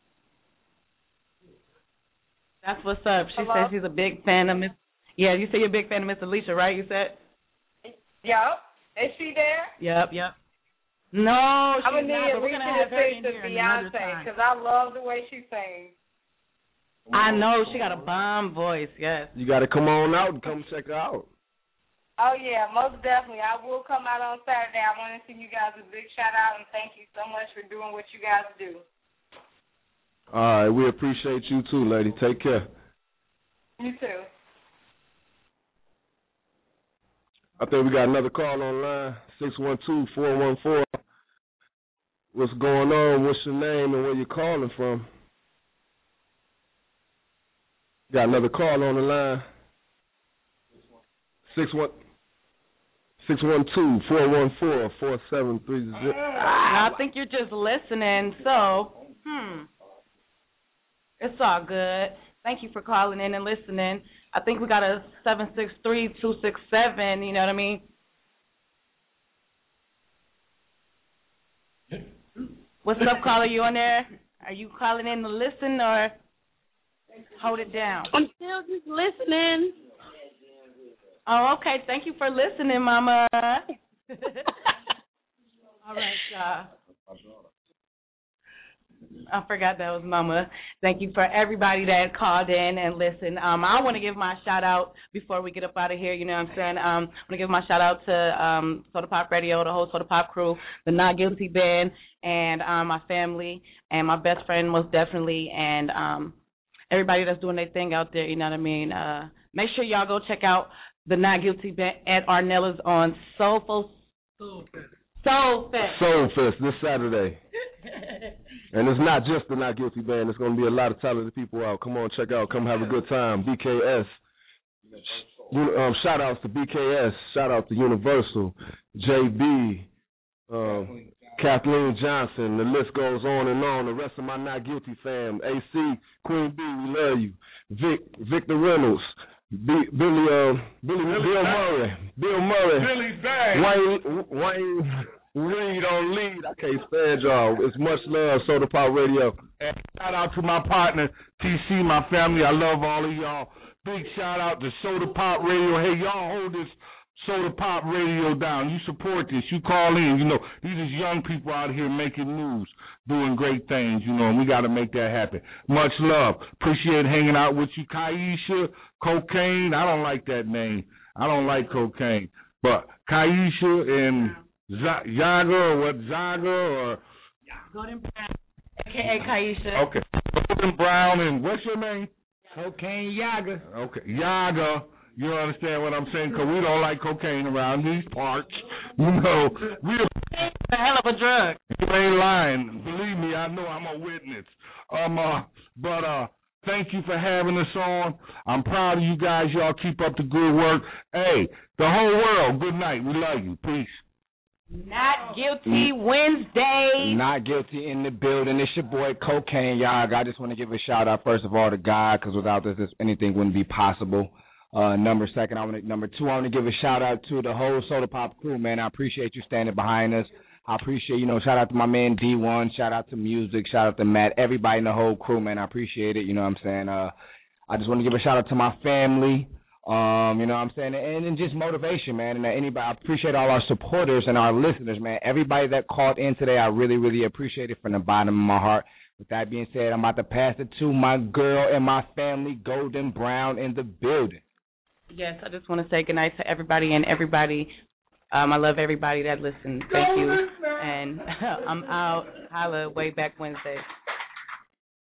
That's what's up. She Hello? said she's a big fan of Miss. Yeah, you say you're a big fan of Miss Alicia, right? You said. Yep. Is she there? Yep. No, I'm she's gonna need not. But we're gonna have her in to here another Beyonce time. because I love the way she sings. I know she got a bomb voice. Yes. You got to come on out and come check her out. Oh yeah, most definitely. I will come out on Saturday. I want to send you guys a big shout out and thank you so much for doing what you guys do. All right, we appreciate you too, lady. Take care. You too. I think we got another call online, 612-414. What's going on? What's your name and where you calling from? Got another call on the line. 612-414-4730. I think you're just listening. So, it's all good. Thank you for calling in and listening. I think we got a 763-267. You know what I mean? What's up, caller? You on there? Are you calling in to listen or hold it down? I'm still just listening. Oh, okay. Thank you for listening, Mama. All right, y'all. I forgot that was Mama. Thank you for everybody that called in and listened. I want to give my shout out before we get up out of here. You know what I'm saying? I want to give my shout out to Soda Pop Radio, the whole Soda Pop crew, the Not Guilty Band, and my family, and my best friend most definitely, and everybody that's doing their thing out there. You know what I mean? Make sure y'all go check out the Not Guilty Band at Arnella's on Soul Fest this Saturday. And it's not just the Not Guilty Band. It's going to be a lot of talented people out. Come on, check out. Come have a good time. BKS. Shout outs to BKS. Shout out to Universal. JB. Kathleen Johnson. The list goes on and on. The rest of my Not Guilty fam. AC, Queen B, we love you. Victor Reynolds. Bill Murray. Billy Bang. Wayne Reed on lead. I can't stand y'all. It's much love, Soda Pop Radio. And shout out to my partner, TC, my family. I love all of y'all. Big shout out to Soda Pop Radio. Hey, y'all hold this Soda Pop Radio down. You support this. You call in. You know, these is young people out here making moves, doing great things, you know, and we got to make that happen. Much love. Appreciate hanging out with you. Kaisha, Cocaine. I don't like that name. I don't like Cocaine. But Kaisha and Zaga or Golden Brown, a.k.a. Kaisha. Okay. Golden Brown and what's your name? Cocaine Yaga. Okay. Yaga. You understand what I'm saying? Because we don't like cocaine around these parts. You know, it's a hell of a drug. You ain't lying. Believe me, I know. I'm a witness. But thank you for having us on. I'm proud of you guys. Y'all keep up the good work. Hey, the whole world, good night. We love you. Peace. Not Guilty Wednesday. Not Guilty in the building. It's your boy Cocaine Yaga. I just want to give a shout out first of all to God, because without this anything wouldn't be possible. Number two, I want to give a shout out to the whole Soda Pop crew, man. I appreciate you standing behind us. I appreciate, shout out to my man D1, shout out to Music, shout out to Matt, everybody in the whole crew, man. I appreciate it. You know what I'm saying? I just want to give a shout out to my family. You know what I'm saying? And just motivation, man. And anybody, I appreciate all our supporters and our listeners, man. Everybody that called in today, I really, really appreciate it from the bottom of my heart. With that being said, I'm about to pass it to my girl and my family, Golden Brown, in the building. Yes, I just want to say goodnight to everybody and everybody. I love everybody that listened. Thank you. And I'm out. Holla way back Wednesday.